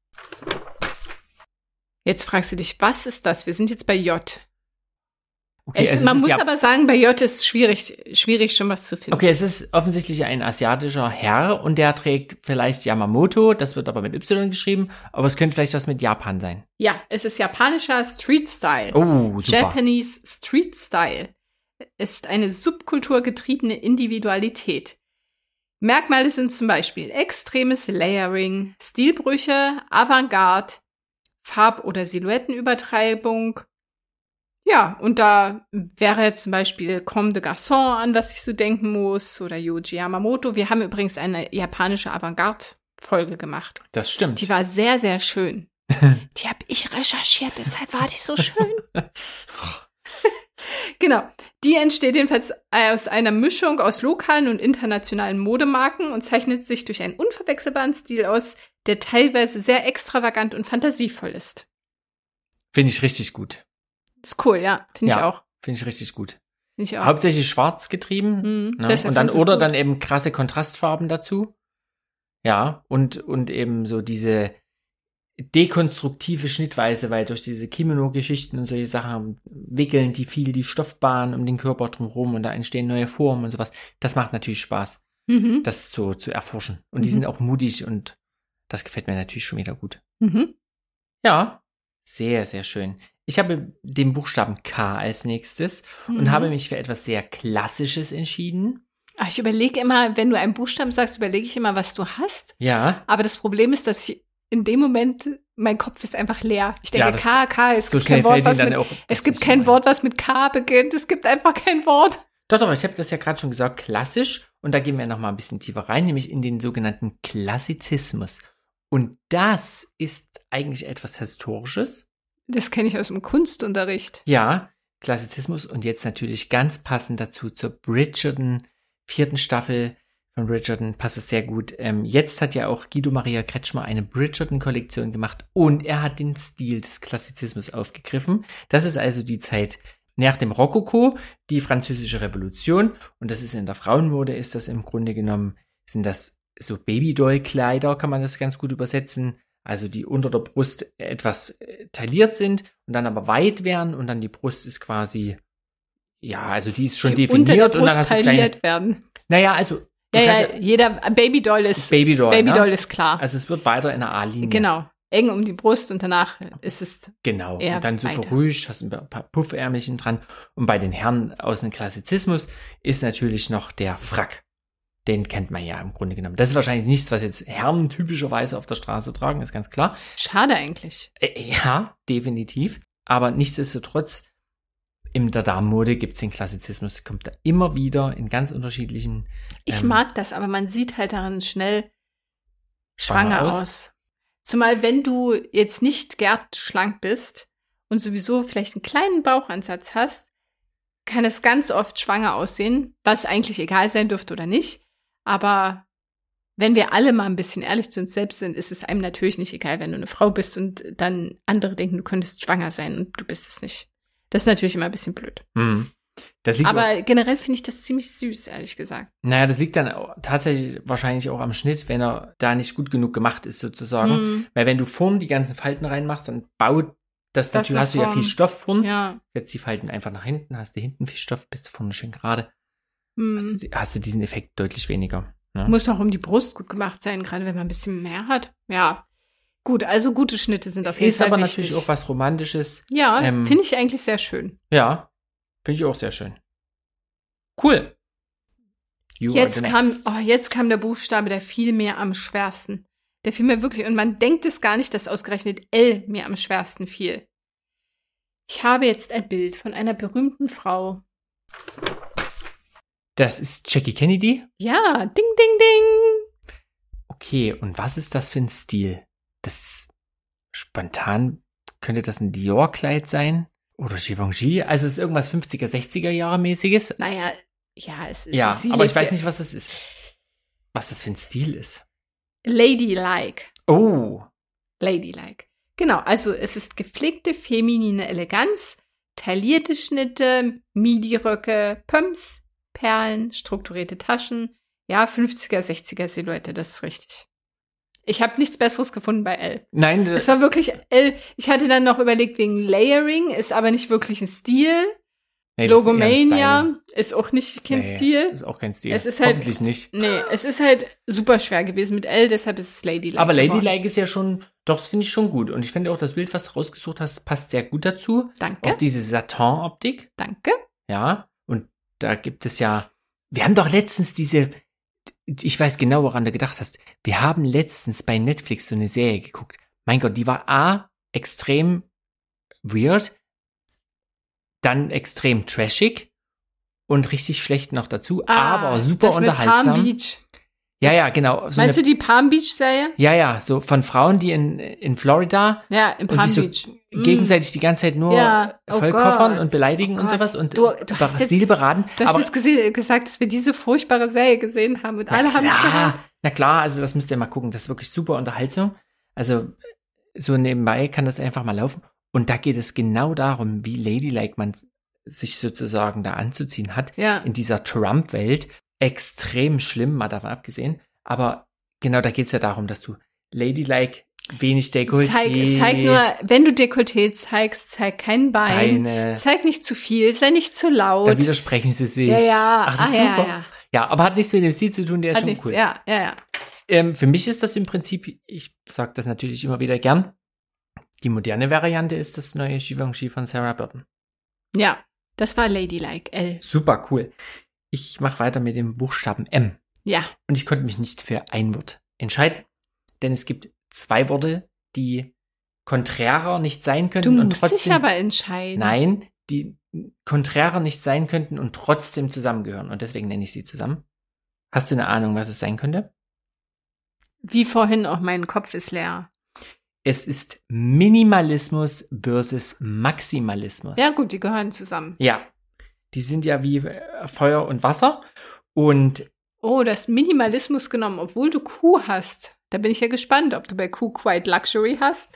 Jetzt fragst du dich, was ist das? Wir sind jetzt bei J. Okay, Es, also man es ist muss ja, aber sagen, bei J ist schwierig, schwierig schon was zu finden. okay, es ist offensichtlich ein asiatischer Herr und der trägt vielleicht Yamamoto, das wird aber mit Y geschrieben, aber es könnte vielleicht was mit Japan sein. Ja, es ist japanischer Street Style. Oh, super. Japanese Street Style ist eine subkulturgetriebene Individualität. Merkmale sind zum Beispiel extremes Layering, Stilbrüche, Avantgarde, Farb- oder Silhouettenübertreibung. Ja, und da wäre jetzt zum Beispiel Comme des Garçons, an was ich so denken muss, oder Yohji Yamamoto. Wir haben übrigens eine japanische Avantgarde-Folge gemacht. Das stimmt. Die war sehr, sehr schön. Die habe ich recherchiert, deshalb war die so schön. Genau. Die entsteht jedenfalls aus einer Mischung aus lokalen und internationalen Modemarken und zeichnet sich durch einen unverwechselbaren Stil aus, der teilweise sehr extravagant und fantasievoll ist. Finde ich richtig gut. Ist cool, ja. Finde ich Ja. auch. Finde ich richtig gut. Finde ich auch. Hauptsächlich schwarz getrieben. Mhm, Ne? deshalb Und dann fandst du's oder gut. dann eben krasse Kontrastfarben dazu. Ja, und, und eben so diese dekonstruktive Schnittweise, weil durch diese Kimono-Geschichten und solche Sachen wickeln die viel die Stoffbahn um den Körper drumherum und da entstehen neue Formen und sowas. Das macht natürlich Spaß, Mhm. das so zu erforschen. Und die Mhm. sind auch mutig und das gefällt mir natürlich schon wieder gut. Mhm. Ja, sehr, sehr schön. Ich habe den Buchstaben K als nächstes und Mhm. habe mich für etwas sehr Klassisches entschieden. Ach, ich überlege immer, wenn du einen Buchstaben sagst, überlege ich immer, was du hast. Ja, Aber das Problem ist, dass ich in dem Moment, mein Kopf ist einfach leer. Ich denke, Ja, das- K, K, es so gibt schnell kein Wort, fällt was Ihnen mit, dann auch. es das gibt nicht kein ein. Wort, was mit K beginnt. Es gibt einfach kein Wort. Doch, doch, ich habe das ja gerade schon gesagt, klassisch. Und da gehen wir noch mal ein bisschen tiefer rein, nämlich in den sogenannten Klassizismus. Und das ist eigentlich etwas Historisches. Das kenne ich aus dem Kunstunterricht. Ja, Klassizismus und jetzt natürlich ganz passend dazu zur Bridgerton, vierten Staffel von Bridgerton, passt es sehr gut. Ähm, jetzt hat ja auch Guido Maria Kretschmer eine Bridgerton-Kollektion gemacht und er hat den Stil des Klassizismus aufgegriffen. Das ist also die Zeit nach dem Rokoko, die französische Revolution und das ist in der Frauenmode, ist das im Grunde genommen, sind das so Babydoll-Kleider, kann man das ganz gut übersetzen. Also die unter der Brust etwas äh, tailliert sind und dann aber weit werden und dann die Brust ist quasi, ja, also die ist schon Die definiert unter der und dann Brust hast du kleine, tailliert werden. naja, also du Ja, kannst ja, jeder Babydoll ist, Babydoll, Babydoll ne? ist klar. Also es wird weiter in einer A-Linie. Genau. Eng um die Brust und danach ist es, Genau. eher Und dann so weiter. verrüscht, hast ein paar Puffärmelchen dran. Und bei den Herren aus dem Klassizismus ist natürlich noch der Frack. Den kennt man ja im Grunde genommen. Das ist wahrscheinlich nichts, was jetzt Herren typischerweise auf der Straße tragen, ist ganz klar. schade eigentlich. Äh, ja, definitiv. Aber nichtsdestotrotz, in der Damenmode gibt es den Klassizismus, kommt da immer wieder in ganz unterschiedlichen. Ich ähm, mag das, aber man sieht halt daran schnell Schwanger schwanger aus. aus. Zumal wenn du jetzt nicht schlank bist und sowieso vielleicht einen kleinen Bauchansatz hast, kann es ganz oft schwanger aussehen, was eigentlich egal sein dürfte oder nicht. Aber wenn wir alle mal ein bisschen ehrlich zu uns selbst sind, ist es einem natürlich nicht egal, wenn du eine Frau bist und dann andere denken, du könntest schwanger sein und du bist es nicht. Das ist natürlich immer ein bisschen blöd. Mhm. Das liegt auch, Aber generell finde ich das ziemlich süß, ehrlich gesagt. naja, das liegt dann auch tatsächlich wahrscheinlich auch am Schnitt, wenn er da nicht gut genug gemacht ist, sozusagen. Mm, Weil wenn du vorn die ganzen Falten reinmachst, dann baut das, Das natürlich, nach hast du ja vorn. viel Stoff vorn. ja. Setzt die Falten einfach nach hinten, hast du hinten viel Stoff, bist du vorne schön gerade. Mm. Hast, du- hast du diesen Effekt deutlich weniger. Ne? Muss auch um die Brust gut gemacht sein, gerade wenn man ein bisschen mehr hat. Ja. Gut, also gute Schnitte sind auf jeden Ist Fall aber wichtig. natürlich auch was Romantisches. Ja, ähm, finde ich eigentlich sehr schön. Ja, finde ich auch sehr schön. Cool. You Jetzt are the kam, next. oh, jetzt kam der Buchstabe, der fiel mir am schwersten. Der fiel mir wirklich, und man denkt es gar nicht, dass ausgerechnet L mir am schwersten fiel. Ich habe jetzt ein Bild von einer berühmten Frau. Das ist Jackie Kennedy? Ja, ding, ding, ding. Okay, und was ist das für ein Stil? Das ist spontan, könnte das ein Dior-Kleid sein? Oder Givenchy? Also es ist irgendwas fünfziger, sechziger Jahre mäßiges? Naja, ja, es ist. Ja, sie aber ich lebt- weiß nicht, was das ist. Was das für ein Stil ist. Ladylike. Oh, Ladylike. Genau, also es ist gepflegte feminine Eleganz, taillierte Schnitte, Midi-Röcke, Pumps, Perlen, strukturierte Taschen. Ja, fünfziger, sechziger Silhouette, das ist richtig. Ich habe nichts Besseres gefunden bei L. nein, Es das, war wirklich L. Ich hatte dann noch überlegt wegen Layering, ist aber nicht wirklich ein Stil. nee, das ist eher ein Logomania Styling. ist auch nicht kein Nee, Stil. ist auch kein Stil. Es ist halt- Hoffentlich nicht. Nee, es ist halt super schwer gewesen mit L, deshalb ist es Ladylike. Aber geworden. Ladylike ist ja schon, doch, das finde ich schon gut. Und ich finde auch, das Bild, was du rausgesucht hast, passt sehr gut dazu. Danke, Auch diese Satin-Optik. danke. Ja, und da gibt es ja, wir haben doch letztens diese, ich weiß genau, woran du gedacht hast. Wir haben letztens bei Netflix so eine Serie geguckt. Mein Gott, die war A, extrem weird, dann extrem trashig und richtig schlecht noch dazu, Ah, aber super das mit Palm unterhaltsam. Beach. Ja, ja, genau. So Meinst eine, du die Palm Beach-Serie? ja, ja, so von Frauen, die in, in Florida Ja, in und Palm sich so Beach. Mm. gegenseitig die ganze Zeit nur Ja, oh vollkoffern Gott. und beleidigen Oh und Gott. sowas und Du- du hast Brasil jetzt- beraten. Du hast aber jetzt gese- gesagt, dass wir diese furchtbare Serie gesehen haben und na alle haben es klar, gehört. na klar, also das müsst ihr mal gucken. Das ist wirklich super Unterhaltung. Also so nebenbei kann das einfach mal laufen. Und da geht es genau darum, wie ladylike man sich sozusagen da anzuziehen hat Ja. in dieser Trump-Welt. Extrem schlimm, mal davon abgesehen. Aber genau da geht es ja darum, dass du ladylike, wenig Dekolleté, Zeig, zeig nur, wenn du Dekolleté zeigst, zeig kein Bein. Beine. Zeig nicht zu viel, sei nicht zu laut. Da widersprechen sie sich. ja, ja. Ach, das ist ah, ja, super. ja. Ja, aber hat nichts mit dem Stil zu tun, der ist Hat schon nichts. cool. Ja, ja, ja. Ähm, für mich ist das im Prinzip, ich sage das natürlich immer wieder gern, die moderne Variante ist das neue Givenchy von Sarah Burton. Ja, das war Ladylike, L. Super cool. Ich mache weiter mit dem Buchstaben M. Ja, Und ich konnte mich nicht für ein Wort entscheiden, denn es gibt zwei Worte, die konträrer nicht sein du könnten und musst trotzdem... dich aber entscheiden. Nein, die konträrer nicht sein könnten und trotzdem zusammengehören. Und deswegen nenne ich sie zusammen. Hast du eine Ahnung, was es sein könnte? Wie vorhin auch, mein Kopf ist leer. Es ist Minimalismus versus Maximalismus. Ja gut, die gehören zusammen. Ja. Die sind ja wie äh, Feuer und Wasser. Und Oh, du hast Minimalismus genommen, obwohl du Q hast. Da bin ich ja gespannt, ob du bei Q Quite Luxury hast.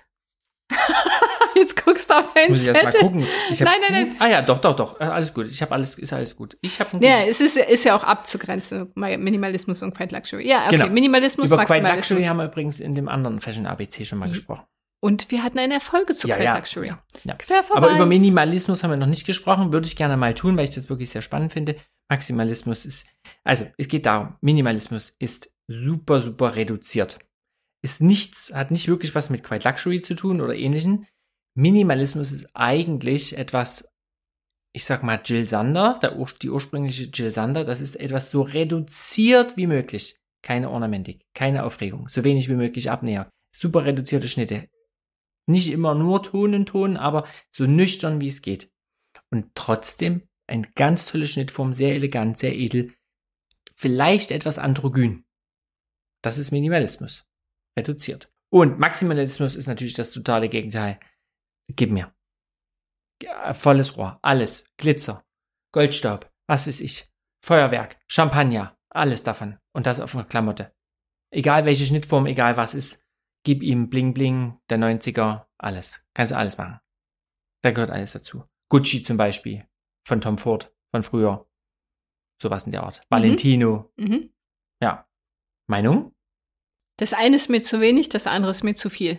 Jetzt guckst du auf jetzt einen muss ich erst mal Zettel. gucken. Ich hab, Nein, nein, nein. Ah ja, doch, doch, doch. Äh, Alles gut. Ich habe alles, ist alles gut. Ich habe Ja, es ist, ist ja auch abzugrenzen, Minimalismus und Quite Luxury. Ja, okay, Genau. Minimalismus, Über Quite Maximalismus. Luxury haben wir übrigens in dem anderen Fashion A B C schon mal Mhm. gesprochen. Und wir hatten eine Erfolge zu Ja, Quite ja, Luxury. ja, ja. Querverweis. Aber über Minimalismus haben wir noch nicht gesprochen. Würde ich gerne mal tun, weil ich das wirklich sehr spannend finde. Maximalismus ist, also es geht darum, Minimalismus ist super, super reduziert. Ist nichts, hat nicht wirklich was mit Quite Luxury zu tun oder ähnlichen. Minimalismus ist eigentlich etwas, ich sag mal Jill Sander, der, ur- die ursprüngliche Jill Sander, das ist etwas so reduziert wie möglich. Keine Ornamentik, keine Aufregung, so wenig wie möglich Abnäher. Super reduzierte Schnitte. Nicht immer nur Ton in Ton, aber so nüchtern wie es geht. Und trotzdem ein ganz tolle Schnittform, sehr elegant, sehr edel. Vielleicht etwas androgyn. Das ist Minimalismus. Reduziert. Und Maximalismus ist natürlich das totale Gegenteil. Gib mir. Ja, volles Rohr. Alles. Glitzer. Goldstaub. Was weiß ich. Feuerwerk. Champagner. Alles davon. Und das auf einer Klamotte. Egal welche Schnittform, egal was ist. Gib ihm Bling Bling, der neunziger, alles. Kannst du alles machen. Da gehört alles dazu. Gucci zum Beispiel. Von Tom Ford. Von früher. Sowas in der Art. Valentino. Mhm. Ja. Meinung? Das eine ist mir zu wenig, das andere ist mir zu viel.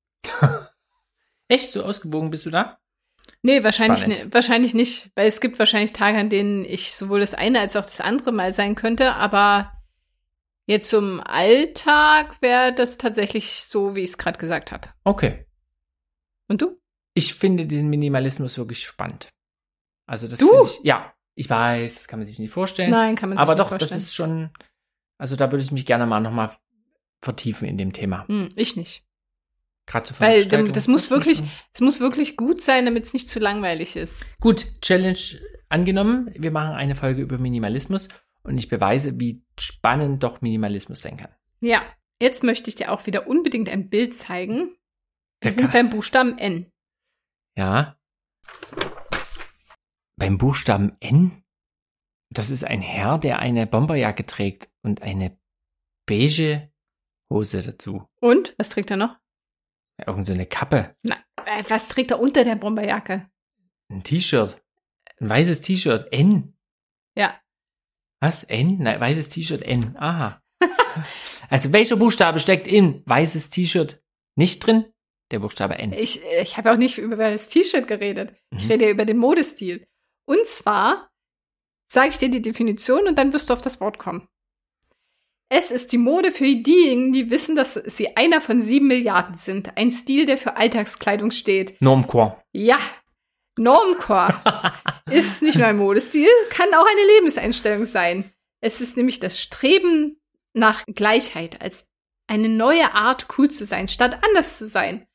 Echt? So ausgewogen bist du da? Nee, wahrscheinlich, Spannend. ne, wahrscheinlich nicht, weil es gibt wahrscheinlich Tage, an denen ich sowohl das eine als auch das andere mal sein könnte, aber jetzt zum Alltag wäre das tatsächlich so, wie ich es gerade gesagt habe. Okay. Und du? Ich finde den Minimalismus wirklich spannend. Also das Du? finde ich, ja. Ich weiß, das kann man sich nicht vorstellen. Nein, kann man sich aber nicht doch, vorstellen. das ist schon, also da würde ich mich gerne mal nochmal vertiefen in dem Thema. Hm, ich nicht. Gerade zur Weil Veranstaltung. das muss wirklich, schon. es muss wirklich gut sein, damit es nicht zu langweilig ist. Gut, Challenge angenommen. Wir machen eine Folge über Minimalismus und ich beweise, wie spannend doch Minimalismus sein kann. Ja, jetzt möchte ich dir auch wieder unbedingt ein Bild zeigen. Wir Der sind kann- beim Buchstaben N. Ja. Beim Buchstaben N, das ist ein Herr, der eine Bomberjacke trägt und eine beige Hose dazu. Und? Was trägt er noch? Ja, irgend so eine Kappe, Na, äh, was trägt er unter der Bomberjacke? ein T-Shirt, ein weißes T-Shirt, N. Ja. Was? N? Nein, weißes T-Shirt, N. Aha. Also welcher Buchstabe steckt in weißes T-Shirt nicht drin? Der Buchstabe N. Ich, ich habe auch nicht über das T-Shirt geredet. Ich Mhm. rede ja über den Modestil. Und zwar sage ich dir die Definition und dann wirst du auf das Wort kommen. Es ist die Mode für diejenigen, die wissen, dass sie einer von sieben Milliarden sind. Ein Stil, der für Alltagskleidung steht. Normcore. Ja, Normcore ist nicht nur ein Modestil, kann auch eine Lebenseinstellung sein. Es ist nämlich das Streben nach Gleichheit, als eine neue Art, cool zu sein, statt anders zu sein.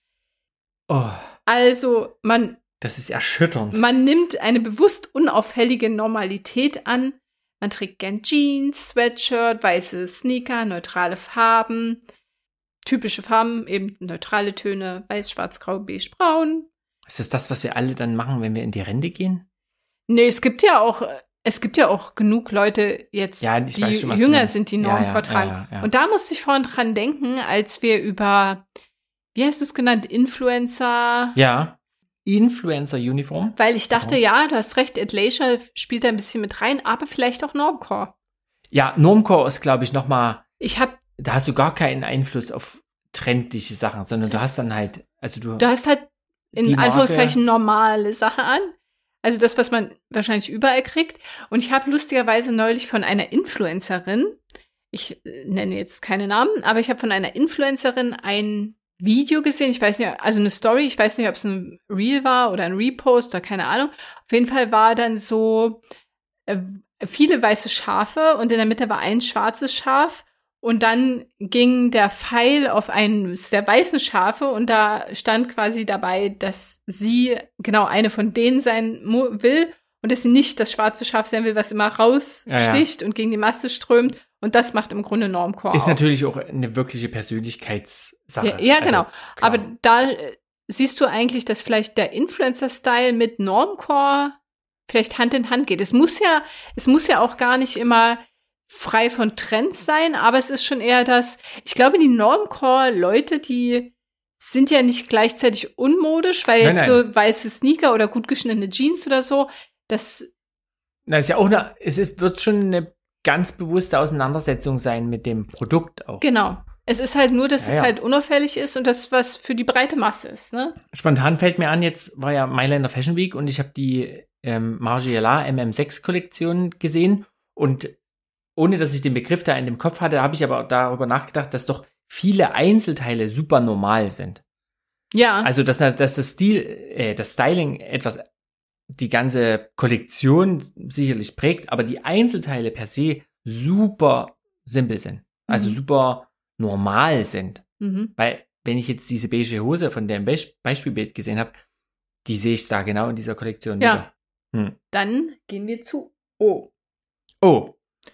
Oh, Also, man, das ist erschütternd. man nimmt eine bewusst unauffällige Normalität an. Man trägt gern Jeans, Sweatshirt, weiße Sneaker, neutrale Farben. Typische Farben, eben neutrale Töne, weiß, schwarz, grau, beige, braun. Ist das das, was wir alle dann machen, wenn wir in die Rente gehen? Nee, es gibt ja auch, es gibt ja auch genug Leute jetzt, Ja, ich die weiß schon, was du jünger meinst. sind, die Ja, Normcore ja, tragen. ja, ja. Und da musste ich vorhin dran denken, als wir über, wie hast du es genannt, Influencer, Ja. Influencer-Uniform. weil ich dachte, Oh. ja, du hast recht, Athleisure spielt da ein bisschen mit rein, aber vielleicht auch Normcore. Ja, Normcore ist, glaube ich, nochmal, Ich hab, da hast du gar keinen Einfluss auf trendliche Sachen, sondern du hast dann halt, also du, du hast halt in Die Marke- Anführungszeichen normale Sachen an. Also das, was man wahrscheinlich überall kriegt. Und ich habe lustigerweise neulich von einer Influencerin, ich äh, nenne jetzt keine Namen, aber ich habe von einer Influencerin ein Video gesehen, ich weiß nicht, also eine Story, ich weiß nicht, ob es ein Reel war oder ein Repost oder keine Ahnung. Auf jeden Fall war dann so äh, viele weiße Schafe und in der Mitte war ein schwarzes Schaf. Und dann ging der Pfeil auf eines der weißen Schafe und da stand quasi dabei, dass sie genau eine von denen sein mu- will und dass sie nicht das schwarze Schaf sein will, was immer raussticht Ja, und gegen die Masse strömt. Und das macht im Grunde Normcore ist auch. natürlich auch eine wirkliche Persönlichkeitssache. Ja, ja genau. Also, klar. Aber da äh, siehst du eigentlich, dass vielleicht der Influencer-Style mit Normcore vielleicht Hand in Hand geht. Es muss ja, es muss ja auch gar nicht immer frei von Trends sein, aber es ist schon eher das, ich glaube, die Normcore-Leute, die sind ja nicht gleichzeitig unmodisch, weil Nein, jetzt nein. so weiße Sneaker oder gut geschnittene Jeans oder so, das, Na, ist ja auch eine, es ist, wird schon eine ganz bewusste Auseinandersetzung sein mit dem Produkt auch. genau. Es ist halt nur, dass Ja, es ja. halt unauffällig ist und das, was für die breite Masse ist, ne? Spontan fällt mir an, jetzt war ja Mailänder Fashion Week und ich habe die ähm, Margiela M M sechs Kollektion gesehen und ohne dass ich den Begriff da in dem Kopf hatte, habe ich aber darüber nachgedacht, dass doch viele Einzelteile super normal sind. Ja. Also, dass, dass das Stil, äh, das Styling etwas die ganze Kollektion sicherlich prägt, aber die Einzelteile per se super simpel sind. Also Mhm. super normal sind. Mhm. Weil, wenn ich jetzt diese beige Hose von dem Be- Beispielbild gesehen habe, die sehe ich da genau in dieser Kollektion Ja. wieder. Hm. Dann gehen wir zu O. Oh,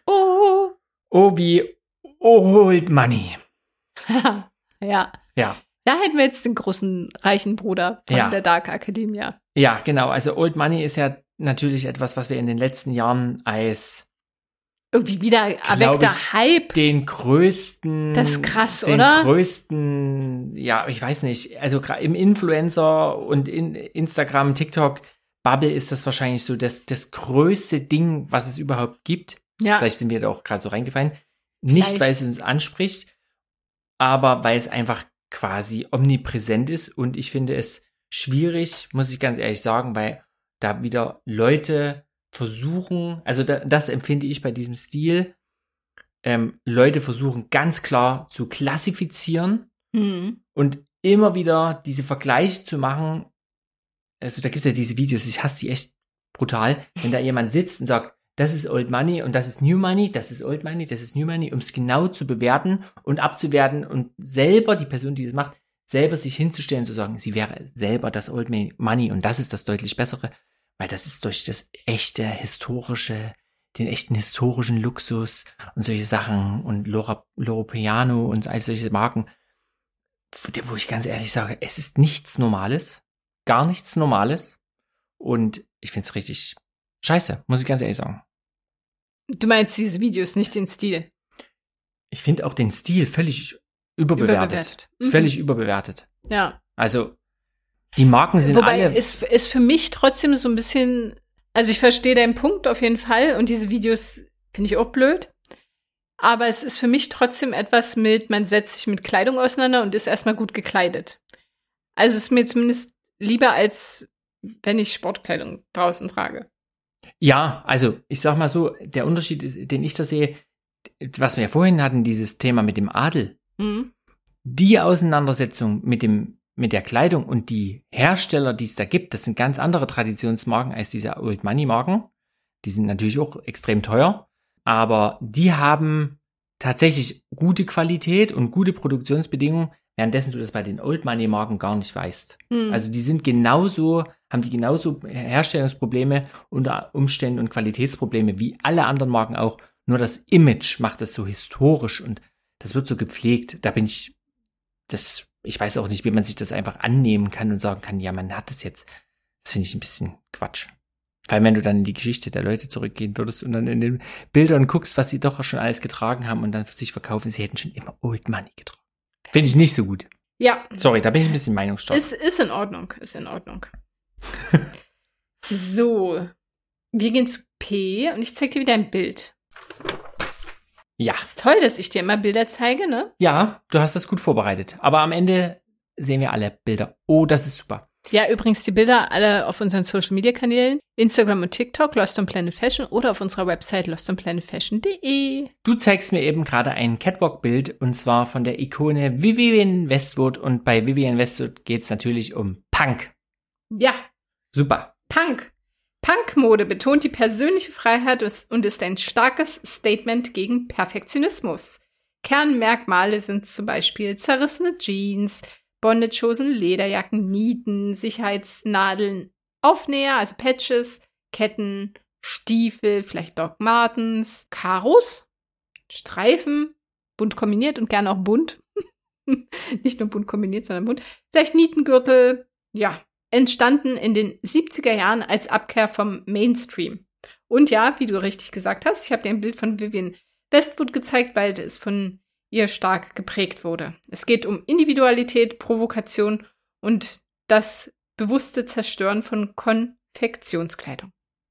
Oh. oh wie Old Money. Ja. Ja, Da hätten wir jetzt den großen reichen Bruder von Ja. der Dark Academia. ja, genau. Also Old Money ist ja natürlich etwas, was wir in den letzten Jahren als Irgendwie wieder erweckter ich, Hype. den größten, Das ist krass, den oder? größten, ja, ich weiß nicht, also gra- im Influencer und in Instagram, TikTok Bubble ist das wahrscheinlich so das, das größte Ding, was es überhaupt gibt. Ja. Vielleicht sind wir da auch gerade so reingefallen. Nicht, Vielleicht. weil es uns anspricht, aber weil es einfach quasi omnipräsent ist und ich finde es schwierig, muss ich ganz ehrlich sagen, weil da wieder Leute versuchen, also da, das empfinde ich bei diesem Stil, ähm, Leute versuchen ganz klar zu klassifizieren Mhm. und immer wieder diese Vergleiche zu machen. Also da gibt es ja diese Videos, ich hasse die echt brutal, wenn da jemand sitzt und sagt, das ist Old Money und das ist New Money, das ist Old Money, das ist New Money, um es genau zu bewerten und abzuwerten und selber, die Person, die das macht, selber sich hinzustellen, zu sagen, sie wäre selber das Old Money und das ist das deutlich Bessere, weil das ist durch das echte historische, den echten historischen Luxus und solche Sachen und Loro, Loro Piano und all solche Marken, wo ich ganz ehrlich sage, es ist nichts Normales, gar nichts Normales und ich finde es richtig scheiße, muss ich ganz ehrlich sagen. Du meinst diese Videos, nicht den Stil? Ich finde auch den Stil völlig überbewertet. Überbewertet. Mhm. Völlig überbewertet. Ja. Also, die Marken sind Wobei, alle... ist, ist für mich trotzdem so ein bisschen, also ich verstehe deinen Punkt auf jeden Fall und diese Videos finde ich auch blöd. Aber es ist für mich trotzdem etwas mit, man setzt sich mit Kleidung auseinander und ist erstmal gut gekleidet. Also es ist mir zumindest lieber, als wenn ich Sportkleidung draußen trage. Ja, also ich sag mal so, der Unterschied, den ich da sehe, was wir ja vorhin hatten, dieses Thema mit dem Adel, Mhm. die Auseinandersetzung mit dem mit der Kleidung und die Hersteller, die es da gibt, das sind ganz andere Traditionsmarken als diese Old Money Marken. Die sind natürlich auch extrem teuer, aber die haben tatsächlich gute Qualität und gute Produktionsbedingungen, währenddessen du das bei den Old Money Marken gar nicht weißt. Mhm. Also die sind genauso, haben die genauso Herstellungsprobleme unter Umständen und Qualitätsprobleme wie alle anderen Marken auch. Nur das Image macht das so historisch und das wird so gepflegt. Da bin ich, das, ich weiß auch nicht, wie man sich das einfach annehmen kann und sagen kann, ja, man hat das jetzt. Das finde ich ein bisschen Quatsch. Weil wenn du dann in die Geschichte der Leute zurückgehen würdest und dann in den Bildern guckst, was sie doch schon alles getragen haben und dann für sich verkaufen, sie hätten schon immer Old Money getragen. Finde ich nicht so gut. Ja. Sorry, da bin ich ein bisschen meinungsstark. Ist, ist in Ordnung, ist in Ordnung. So, wir gehen zu P und ich zeige dir wieder ein Bild. Ja. Ist toll, dass ich dir immer Bilder zeige, ne? Ja, du hast das gut vorbereitet. Aber am Ende sehen wir alle Bilder. Oh, das ist super. Ja, übrigens die Bilder alle auf unseren Social-Media-Kanälen, Instagram und TikTok, Lost on Planet Fashion oder auf unserer Website lost on planet fashion punkt de. Du zeigst mir eben gerade ein Catwalk-Bild und zwar von der Ikone Vivienne Westwood und bei Vivienne Westwood geht es natürlich um Punk. Ja. Super. Punk. Punk-Mode betont die persönliche Freiheit und ist ein starkes Statement gegen Perfektionismus. Kernmerkmale sind zum Beispiel zerrissene Jeans, Bondage-Hosen, Lederjacken, Nieten, Sicherheitsnadeln, Aufnäher, also Patches, Ketten, Stiefel, vielleicht Doc Martens, Karos, Streifen, bunt kombiniert und gerne auch bunt. Nicht nur bunt kombiniert, sondern bunt. Vielleicht Nietengürtel, ja. Entstanden in den siebziger Jahren als Abkehr vom Mainstream. Und ja, wie du richtig gesagt hast, ich habe dir ein Bild von Vivienne Westwood gezeigt, weil es von ihr stark geprägt wurde. Es geht um Individualität, Provokation und das bewusste Zerstören von Konfektionskleidung.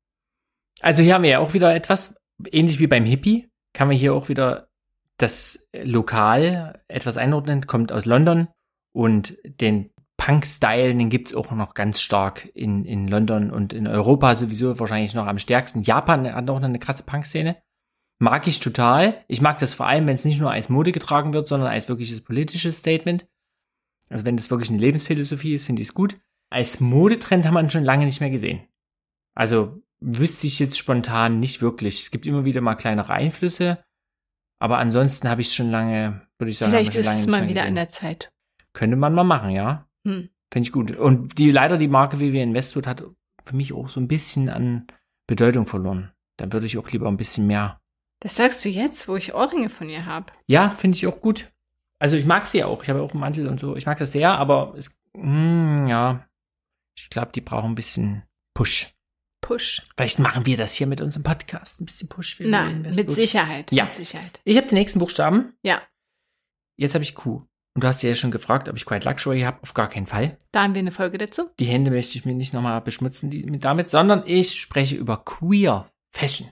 Also hier haben wir ja auch wieder etwas, ähnlich wie beim Hippie, kann man hier auch wieder das Lokal etwas einordnen, kommt aus London und den Punk-Style, den gibt's auch noch ganz stark in, in London und in Europa sowieso wahrscheinlich noch am stärksten. Japan hat auch noch eine krasse Punk-Szene. Mag ich total. Ich mag das vor allem, wenn es nicht nur als Mode getragen wird, sondern als wirkliches politisches Statement. Also wenn das wirklich eine Lebensphilosophie ist, finde ich es gut. Als Modetrend haben wir ihn schon lange nicht mehr gesehen. Also wüsste ich jetzt spontan nicht wirklich. Es gibt immer wieder mal kleinere Einflüsse, aber ansonsten habe ich es schon lange, würde ich sagen, vielleicht schon ist lange es nicht mal mehr wieder gesehen. an der Zeit. Könnte man mal machen, ja. Hm. Finde ich gut. Und die leider die Marke Vivienne Westwood hat für mich auch so ein bisschen an Bedeutung verloren. Dann würde ich auch lieber ein bisschen mehr. Das sagst du jetzt, wo ich Ohrringe von ihr habe. Ja, finde ich auch gut. Also ich mag sie ja auch. Ich habe ja auch einen Mantel und so. Ich mag das sehr, aber es, mh, ja, ich glaube, die brauchen ein bisschen Push. Push. Vielleicht machen wir das hier mit unserem Podcast. Ein bisschen Push für Nein, Vivienne mit Westwood. Sicherheit. Ja. Mit Sicherheit. Ich habe den nächsten Buchstaben. Ja. Jetzt habe ich Q. Und du hast ja schon gefragt, ob ich Quiet Luxury habe. Auf gar keinen Fall. Da haben wir eine Folge dazu. Die Hände möchte ich mir nicht nochmal beschmutzen die, mit damit, sondern ich spreche über Queer Fashion.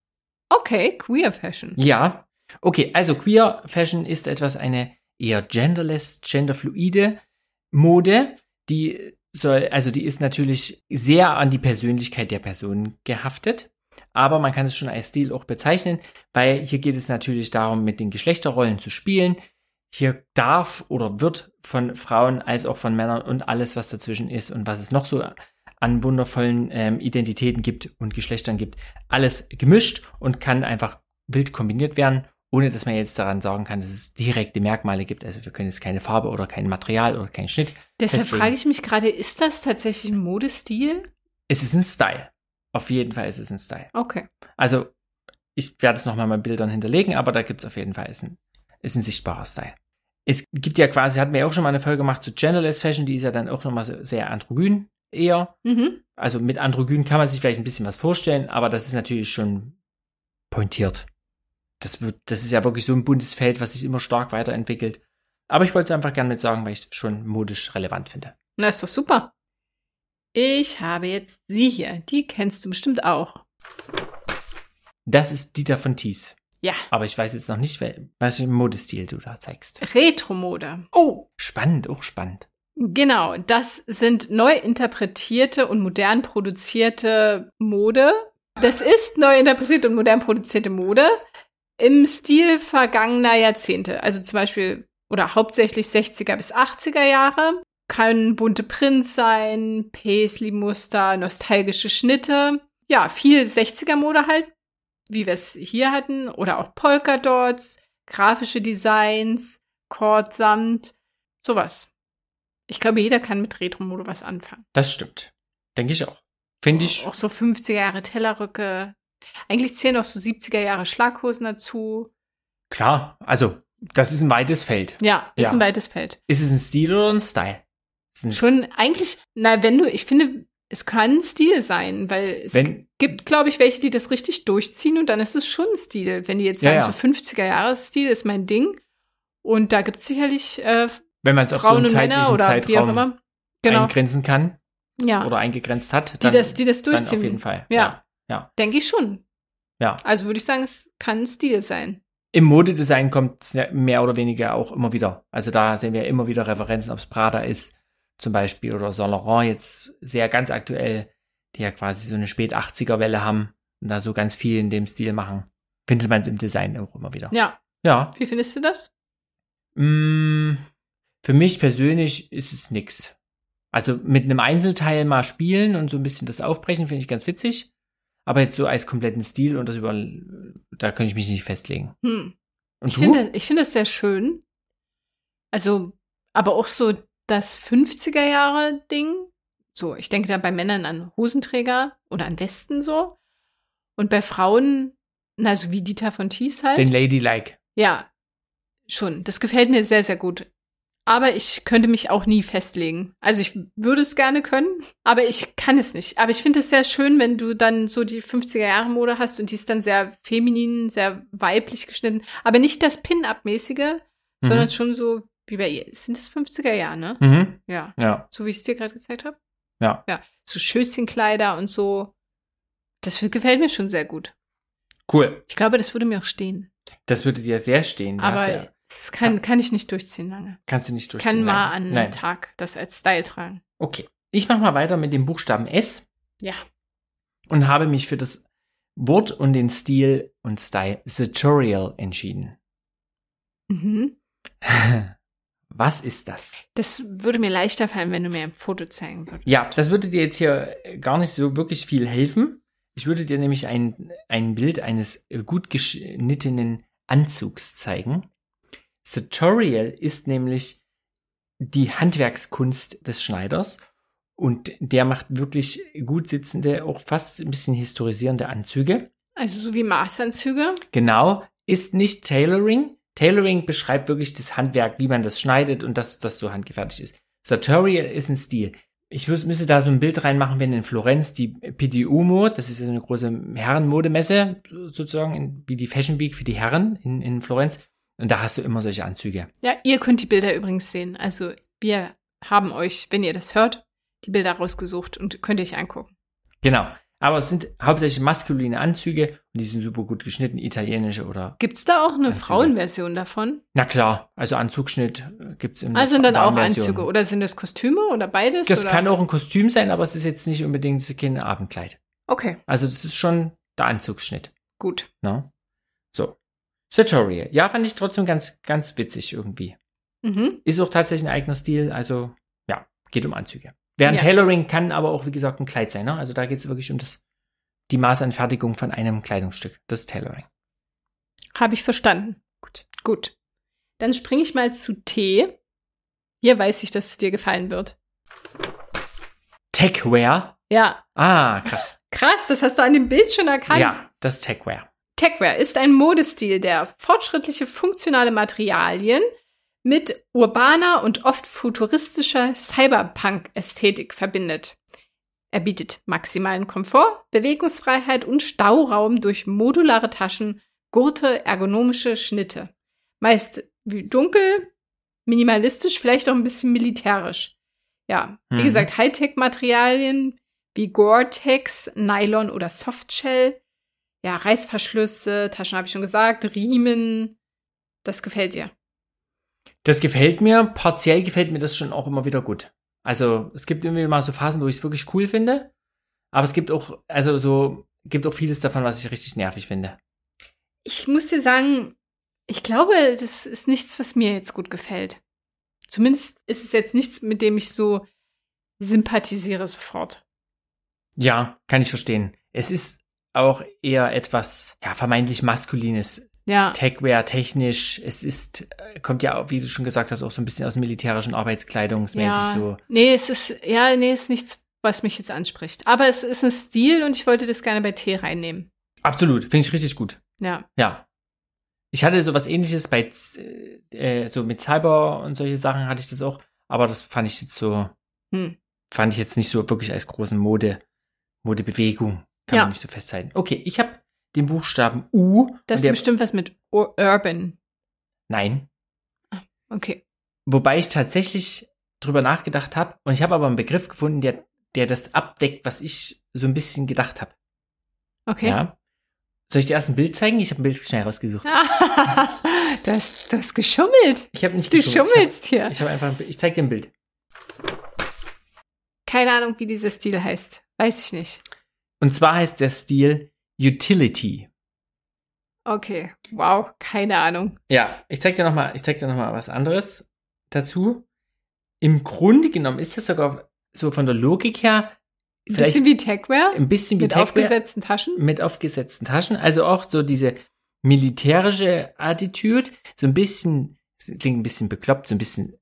Okay, Queer Fashion. Ja, okay, also Queer Fashion ist etwas, eine eher genderless, genderfluide Mode, die soll, also die ist natürlich sehr an die Persönlichkeit der Person gehaftet, aber man kann es schon als Stil auch bezeichnen, weil hier geht es natürlich darum, mit den Geschlechterrollen zu spielen. Hier darf oder wird von Frauen als auch von Männern und alles, was dazwischen ist und was es noch so an wundervollen ähm, Identitäten gibt und Geschlechtern gibt. Alles gemischt und kann einfach wild kombiniert werden, ohne dass man jetzt daran sagen kann, dass es direkte Merkmale gibt. Also wir können jetzt keine Farbe oder kein Material oder keinen Schnitt. Deshalb festlegen. frage ich mich gerade, ist das tatsächlich ein Modestil? Es ist ein Style. Auf jeden Fall ist es ein Style. Okay. Also ich werde es nochmal mit Bildern hinterlegen, aber da gibt es auf jeden Fall, ist ein, ist ein sichtbarer Style. Es gibt ja quasi, hatten wir ja auch schon mal eine Folge gemacht zu Genderless Fashion, die ist ja dann auch nochmal so sehr androgyn eher. Mhm. Also mit androgyn kann man sich vielleicht ein bisschen was vorstellen, aber das ist natürlich schon pointiert. Das wird, das ist ja wirklich so ein buntes Feld, was sich immer stark weiterentwickelt. Aber ich wollte es einfach gerne mit sagen, weil ich es schon modisch relevant finde. Na, ist doch super. Ich habe jetzt sie hier. Die kennst du bestimmt auch. Das ist Dieter von Thies. Ja. Aber ich weiß jetzt noch nicht, was für einen Modestil du da zeigst. Retro-Mode. Oh, spannend, auch spannend. Genau, das sind neu interpretierte und modern produzierte Mode. Das ist neu interpretierte und modern produzierte Mode im Stil vergangener Jahrzehnte. Also zum Beispiel oder hauptsächlich sechziger bis achtziger Jahre. Können bunte Prints sein, Paisley-Muster, nostalgische Schnitte. Ja, viel sechziger-Mode halt, wie wir es hier hatten. Oder auch Polkadots, grafische Designs, Kordsamt, sowas. Ich glaube, jeder kann mit Retro-Mode was anfangen. Das stimmt. Denke ich auch. Finde ich. Auch so fünfziger Jahre Tellerrücke. Eigentlich zählen auch so siebziger Jahre Schlaghosen dazu. Klar, also das ist ein weites Feld. Ja, ist Ja. ein weites Feld. Ist es ein Stil oder ein Style? Ist ein Schon eigentlich, na, wenn du, ich finde, es kann ein Stil sein, weil es Wenn- gibt, glaube ich, welche, die das richtig durchziehen und dann ist es schon ein Stil. Wenn die jetzt Ja, sagen, ja. so fünfziger Jahre Stil ist mein Ding und da gibt es sicherlich äh, Wenn man es auf so Frauen einen und Männer zeitlichen oder wie auch Zeitraum immer. Genau. eingrenzen kann Ja. oder eingegrenzt hat, die dann, das, die das dann durchziehen. auf jeden Fall. Ja. Ja. Denke ich schon. Ja. Also würde ich sagen, es kann ein Stil sein. Im Modedesign kommt es ja mehr oder weniger auch immer wieder. Also da sehen wir immer wieder Referenzen, ob es Prada ist zum Beispiel oder Saint Laurent jetzt sehr ganz aktuell, die ja quasi so eine Spät-achtziger-Welle haben und da so ganz viel in dem Stil machen. Findet man es im Design auch immer wieder. Ja. Ja. Wie findest du das? Mm, für mich persönlich ist es nix. Also mit einem Einzelteil mal spielen und so ein bisschen das aufbrechen, finde ich ganz witzig. Aber jetzt so als kompletten Stil und das über, da könnte ich mich nicht festlegen. Hm. Und Ich du? finde, ich finde es sehr schön. Also, aber auch so das fünfziger-Jahre-Ding. So, ich denke da bei Männern an Hosenträger oder an Westen so. Und bei Frauen, na, so wie Dieter von Thies halt. Den Ladylike. Ja, schon. Das gefällt mir sehr, sehr gut. Aber ich könnte mich auch nie festlegen. Also ich würde es gerne können, aber ich kann es nicht. Aber ich finde es sehr schön, wenn du dann so die fünfziger-Jahre-Mode hast und die ist dann sehr feminin, sehr weiblich geschnitten. Aber nicht das Pin-Up-mäßige, Mhm. sondern schon so wie bei ihr. Sind das fünfziger Jahre, ne? Mhm. Ja. Ja. So wie ich es dir gerade gezeigt habe? Ja. Ja. So Schößchenkleider und so. Das gefällt mir schon sehr gut. Cool. Ich glaube, das würde mir auch stehen. Das würde dir sehr stehen. Da hast Aber du ja, das kann, kann ich nicht durchziehen lange. kannst du nicht Ich durchziehen. kann mal nein. an einem Nein. Tag das als Style tragen. Okay. Ich mache mal weiter mit dem Buchstaben S Ja. und habe mich für das Wort und den Stil und Style Sartorial entschieden. Mhm. Was ist das? Das würde mir leichter fallen, wenn du mir ein Foto zeigen würdest. Ja, das würde dir jetzt hier gar nicht so wirklich viel helfen. Ich würde dir nämlich ein, ein Bild eines äh, gut geschnittenen Anzugs zeigen. Sartorial ist nämlich die Handwerkskunst des Schneiders und der macht wirklich gut sitzende, auch fast ein bisschen historisierende Anzüge. Also so wie Maßanzüge. Genau, ist nicht Tailoring. Tailoring beschreibt wirklich das Handwerk, wie man das schneidet und dass das so handgefertigt ist. Sartorial ist ein Stil. Ich müß, müsste da so ein Bild reinmachen, wenn in Florenz die P D U M O, das ist ja eine große Herrenmodemesse, sozusagen, in, wie die Fashion Week für die Herren in, in Florenz. Und da hast du immer solche Anzüge. Ja, ihr könnt die Bilder übrigens sehen. Also wir haben euch, wenn ihr das hört, die Bilder rausgesucht und könnt ihr euch angucken. Genau. Aber es sind hauptsächlich maskuline Anzüge und die sind super gut geschnitten, italienische oder. Gibt's da auch eine Anzüge. Frauenversion davon? Na klar, also Anzugschnitt gibt's in der Also sind dann auch Damenversion. Anzüge oder sind das Kostüme oder beides? Das oder? kann auch ein Kostüm sein, aber es ist jetzt nicht unbedingt kein Abendkleid. Okay, Also das ist schon der Anzugsschnitt. gut. Ne? So. Sartorial. Ja, fand ich trotzdem ganz, ganz witzig irgendwie. Mhm. Ist auch tatsächlich ein eigener Stil, also ja, geht um Anzüge. Während Ja. Tailoring kann aber auch, wie gesagt, ein Kleid sein. Ne? Also da geht es wirklich um das, die Maßanfertigung von einem Kleidungsstück. Das ist Tailoring. Habe ich verstanden. Gut. Gut. Dann springe ich mal zu T. Hier weiß ich, dass es dir gefallen wird. Techwear. Ja. Ah, krass. Krass, das hast du an dem Bild schon erkannt. Ja, das ist Techwear. Techwear ist ein Modestil, der fortschrittliche funktionale Materialien mit urbaner und oft futuristischer Cyberpunk-Ästhetik verbindet. Er bietet maximalen Komfort, Bewegungsfreiheit und Stauraum durch modulare Taschen, Gurte, ergonomische Schnitte. Meist wie dunkel, minimalistisch, vielleicht auch ein bisschen militärisch. Ja, wie Mhm. gesagt, Hightech-Materialien wie Gore-Tex, Nylon oder Softshell. Ja, Reißverschlüsse, Taschen habe ich schon gesagt, Riemen. Das gefällt dir. Das gefällt mir. Partiell gefällt mir das schon auch immer wieder gut. Also es gibt irgendwie mal so Phasen, wo ich es wirklich cool finde. Aber es gibt auch, also so, gibt auch vieles davon, was ich richtig nervig finde. Ich muss dir sagen, ich glaube, das ist nichts, was mir jetzt gut gefällt. Zumindest ist es jetzt nichts, mit dem ich so sympathisiere sofort. Ja, kann ich verstehen. Es ist auch eher etwas, ja, vermeintlich Maskulines. Ja, Techwear, technisch. Es ist, äh, kommt ja, wie du schon gesagt hast, auch so ein bisschen aus dem militärischen Arbeitskleidungsmäßig ja. so. Nee, es ist, ja, nee, es ist nichts, was mich jetzt anspricht. Aber es ist ein Stil und ich wollte das gerne bei T reinnehmen. Absolut, finde ich richtig gut. Ja. Ja. Ich hatte sowas ähnliches bei, äh, so mit Cyber und solche Sachen hatte ich das auch, aber das fand ich jetzt so, Hm. fand ich jetzt nicht so wirklich als großen Mode, Modebewegung. Kann Ja. man nicht so festhalten. Okay, ich habe den Buchstaben U. Das und ist der, bestimmt was mit Ur- Urban. nein. Okay. Wobei ich tatsächlich drüber nachgedacht habe und ich habe aber einen Begriff gefunden, der, der das abdeckt, was ich so ein bisschen gedacht habe. Okay. Ja. Soll ich dir erst ein Bild zeigen? Ich habe ein Bild schnell rausgesucht. du, hast, du hast geschummelt. Ich habe nicht Du geschummelt. schummelst hier. Ich habe hab einfach ein Bild. Ich zeige dir ein Bild. Keine Ahnung, wie dieser Stil heißt. Weiß ich nicht. Und zwar heißt der Stil Utility. Okay. Wow. Keine Ahnung. Ja, ich zeig dir noch mal, ich zeig dir noch mal was anderes dazu. Im Grunde genommen ist das sogar so von der Logik her Ein vielleicht bisschen wie Techwear. ein bisschen wie Mit Techwear aufgesetzten Taschen. mit aufgesetzten Taschen. Also auch so diese militärische Attitude. So ein bisschen, das klingt ein bisschen bekloppt, so ein bisschen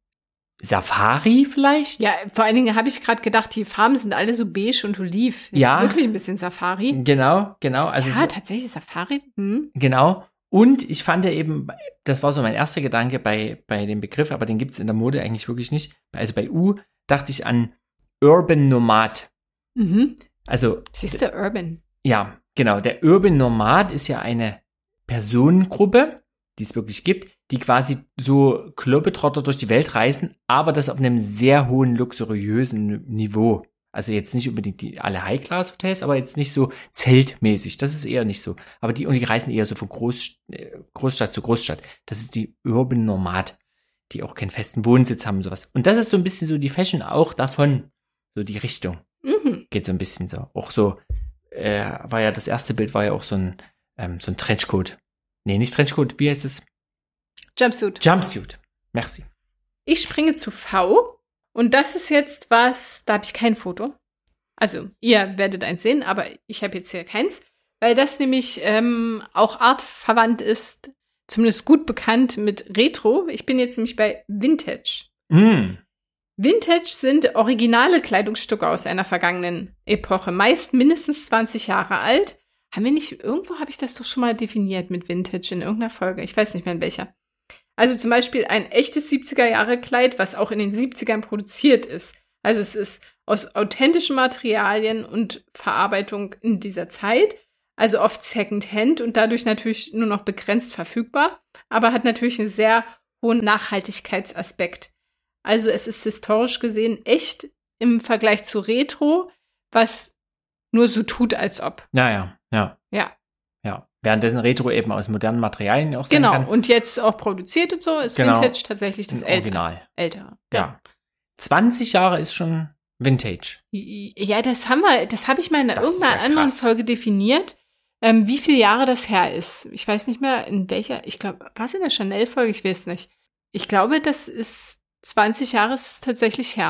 Safari vielleicht. Ja, vor allen Dingen habe ich gerade gedacht, die Farben sind alle so beige und oliv. Das Ja. ist wirklich ein bisschen Safari. Genau, genau. Also ja, so, tatsächlich Safari. Hm. genau. Und ich fand ja eben, das war so mein erster Gedanke bei, bei dem Begriff, aber den gibt's in der Mode eigentlich wirklich nicht. Also bei U dachte ich an Urban Nomad. Mhm. Also, Siehst du, Urban. ja, genau. Der Urban Nomad ist ja eine Personengruppe, die es wirklich gibt, die quasi so Globetrotter durch die Welt reisen, aber das auf einem sehr hohen, luxuriösen Niveau. Also jetzt nicht unbedingt die alle High-Class-Hotels, aber jetzt nicht so zeltmäßig. Das ist eher nicht so. Aber die, und die reisen eher so von Groß, äh, Großstadt zu Großstadt. Das ist die Urban Nomad, die auch keinen festen Wohnsitz haben und sowas. Und das ist so ein bisschen so die Fashion auch davon. So die Richtung. Mhm. Geht so ein bisschen so. Auch so, äh, war ja das erste Bild, war ja auch so ein, ähm, so ein Trenchcoat. Nee, nicht Trenchcoat, wie heißt es? Jumpsuit. Jumpsuit. Merci. Ich springe zu V. Und das ist jetzt was, da habe ich kein Foto. Also, ihr werdet eins sehen, aber ich habe jetzt hier keins. Weil das nämlich ähm, auch artverwandt ist, zumindest gut bekannt mit Retro. Ich bin jetzt nämlich bei Vintage. Mm. Vintage sind originale Kleidungsstücke aus einer vergangenen Epoche, meist mindestens zwanzig Jahre alt. Haben wir nicht, irgendwo habe ich das doch schon mal definiert mit Vintage in irgendeiner Folge. Ich weiß nicht mehr in welcher. Also zum Beispiel ein echtes siebziger-Jahre-Kleid, was auch in den siebzigern produziert ist. Also es ist aus authentischen Materialien und Verarbeitung in dieser Zeit. Also oft Secondhand und dadurch natürlich nur noch begrenzt verfügbar, aber hat natürlich einen sehr hohen Nachhaltigkeitsaspekt. Also es ist historisch gesehen echt im Vergleich zu Retro, was nur so tut, als ob. Ja, ja, ja. Ja. Ja. Währenddessen Retro eben aus modernen Materialien auch sein Genau, kann. und jetzt auch produziert und so, ist Genau. Vintage tatsächlich das Ein Ältere. Original. Ältere. Ja. zwanzig Jahre ist schon Vintage. Ja, das haben wir, das habe ich mal in Das ist irgendeiner ja anderen krass. Folge definiert, ähm, wie viele Jahre das her ist. Ich weiß nicht mehr, in welcher, ich glaube, war es in der Chanel-Folge? Ich weiß nicht. Ich glaube, das ist zwanzig Jahre ist es tatsächlich her.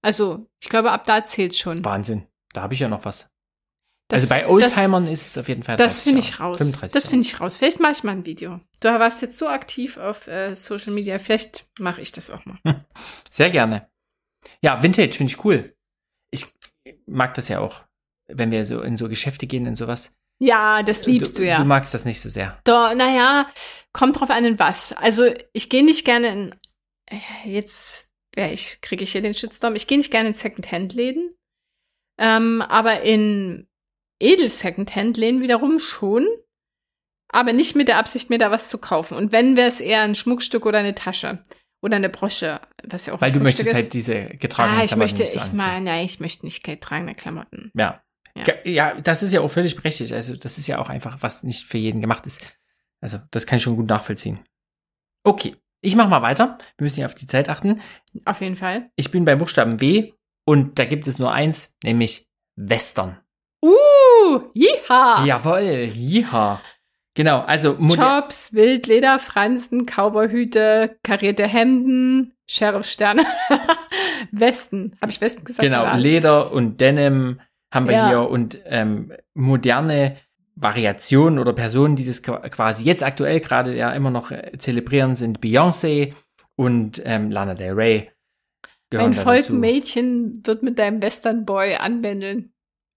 Also, ich glaube, ab da zählt's schon. Wahnsinn. Da habe ich ja noch was. Das, also bei Oldtimern ist es auf jeden Fall Das finde Jahre. ich raus. fünfunddreißig Das Jahre. finde ich raus. Vielleicht mache ich mal ein Video. Du warst jetzt so aktiv auf äh, Social Media. Vielleicht mache ich das auch mal. Sehr gerne. Ja, Vintage finde ich cool. Ich mag das ja auch, wenn wir so in so Geschäfte gehen und sowas. Ja, das liebst du, du ja. Du magst das nicht so sehr. Doch, naja, kommt drauf an in was. Also ich gehe nicht gerne in, äh, jetzt ja, ich, kriege ich hier den Shitstorm, ich gehe nicht gerne in Secondhand-Läden, ähm, aber in Edel-Secondhand-Läden wiederum schon, aber nicht mit der Absicht, mir da was zu kaufen. Und wenn, wäre es eher ein Schmuckstück oder eine Tasche oder eine Brosche, was ja auch ein Weil du möchtest ist. halt diese getragenen Ah, ich Klamotten möchte, nicht so ich anziehen. meine, nein, ich möchte nicht getragene Klamotten. Ja. Ja. ja. Ja, das ist ja auch völlig berechtigt. Also das ist ja auch einfach, was nicht für jeden gemacht ist. Also das kann ich schon gut nachvollziehen. Okay, ich mache mal weiter. Wir müssen ja auf die Zeit achten. Auf jeden Fall. Ich bin bei Buchstaben W und da gibt es nur eins, nämlich Western. Uh, jiha! Jawohl, jiha. Genau, also moder- Tops, Wildleder, Fransen, Cowboyhüte, karierte Hemden, Sheriffsterne, Westen. Habe ich Westen gesagt? Genau, oder? Leder und Denim haben wir Ja. hier und ähm, moderne Variationen oder Personen, die das qu- quasi jetzt aktuell gerade ja immer noch äh, zelebrieren, sind Beyoncé und ähm, Lana Del Rey. gehören Ein da Volk dazu. Mädchen wird mit deinem Western-Boy anbändeln.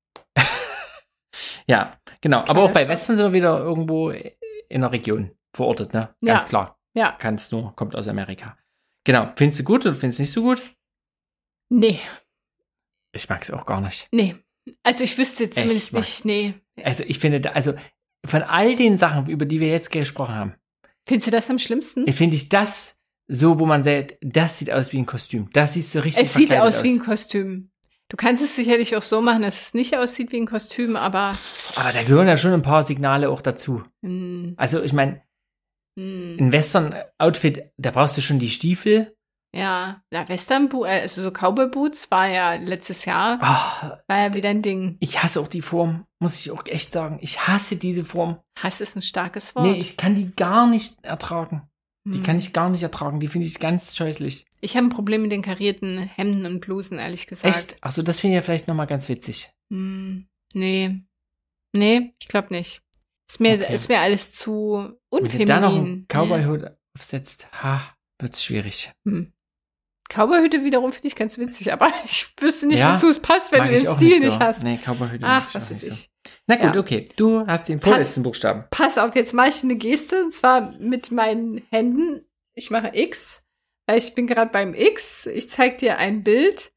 Ja, genau. Aber Kleiner auch bei Spaß. Western sind wir wieder irgendwo in der Region verortet, ne? Ganz Ja. klar. Ja. Kannst nur, kommt aus Amerika. Genau. Findest du gut oder findest du nicht so gut? Nee, Ich mag es auch gar nicht. nee. Also ich wüsste zumindest Mann. nicht, nee. Also ich finde, da- also von all den Sachen, über die wir jetzt gesprochen haben, Findest du das am schlimmsten? finde ich das so, wo man sagt, das sieht aus wie ein Kostüm. Das sieht so richtig Es sieht verkleidet aus wie ein Kostüm. Du kannst es sicherlich auch so machen, dass es nicht aussieht wie ein Kostüm, aber Aber da gehören ja schon ein paar Signale auch dazu. mh, Also ich meine, mh, ein Western-Outfit, da brauchst du schon die Stiefel. ja, ja, Western, also so Cowboy Boots war ja letztes Jahr, Ah, war ja wieder ein Ding. ich hasse auch die Form, muss ich auch echt sagen. Ich hasse diese Form. Hass ist ein starkes Wort. Nee, ich kann die gar nicht ertragen. Die Hm. kann ich gar nicht ertragen. Die finde ich ganz scheußlich. Ich habe ein Problem mit den karierten Hemden und Blusen, ehrlich gesagt. Echt? Achso, das finde ich ja vielleicht nochmal ganz witzig. Hm, nee. Nee, ich glaube nicht. Ist mir, Okay. ist mir alles zu Wenn du da noch einen unfeminin. Cowboy-Hut aufsetzt, ha, wird's schwierig. Hm. Cowboyhüte wiederum finde ich ganz witzig, aber ich wüsste nicht, Ja, wozu es passt, wenn Mag du den ich auch Stil nicht, nicht, so. hast. Nee, Cowboy-Hüte mag Ach, ich was auch weiß nicht ich. so. Na gut, Ja. okay. Du hast den Pass- vorletzten Buchstaben. Pass auf, jetzt mache ich eine Geste, und zwar mit meinen Händen. Ich mache X, weil ich bin gerade beim X. Ich zeige dir ein Bild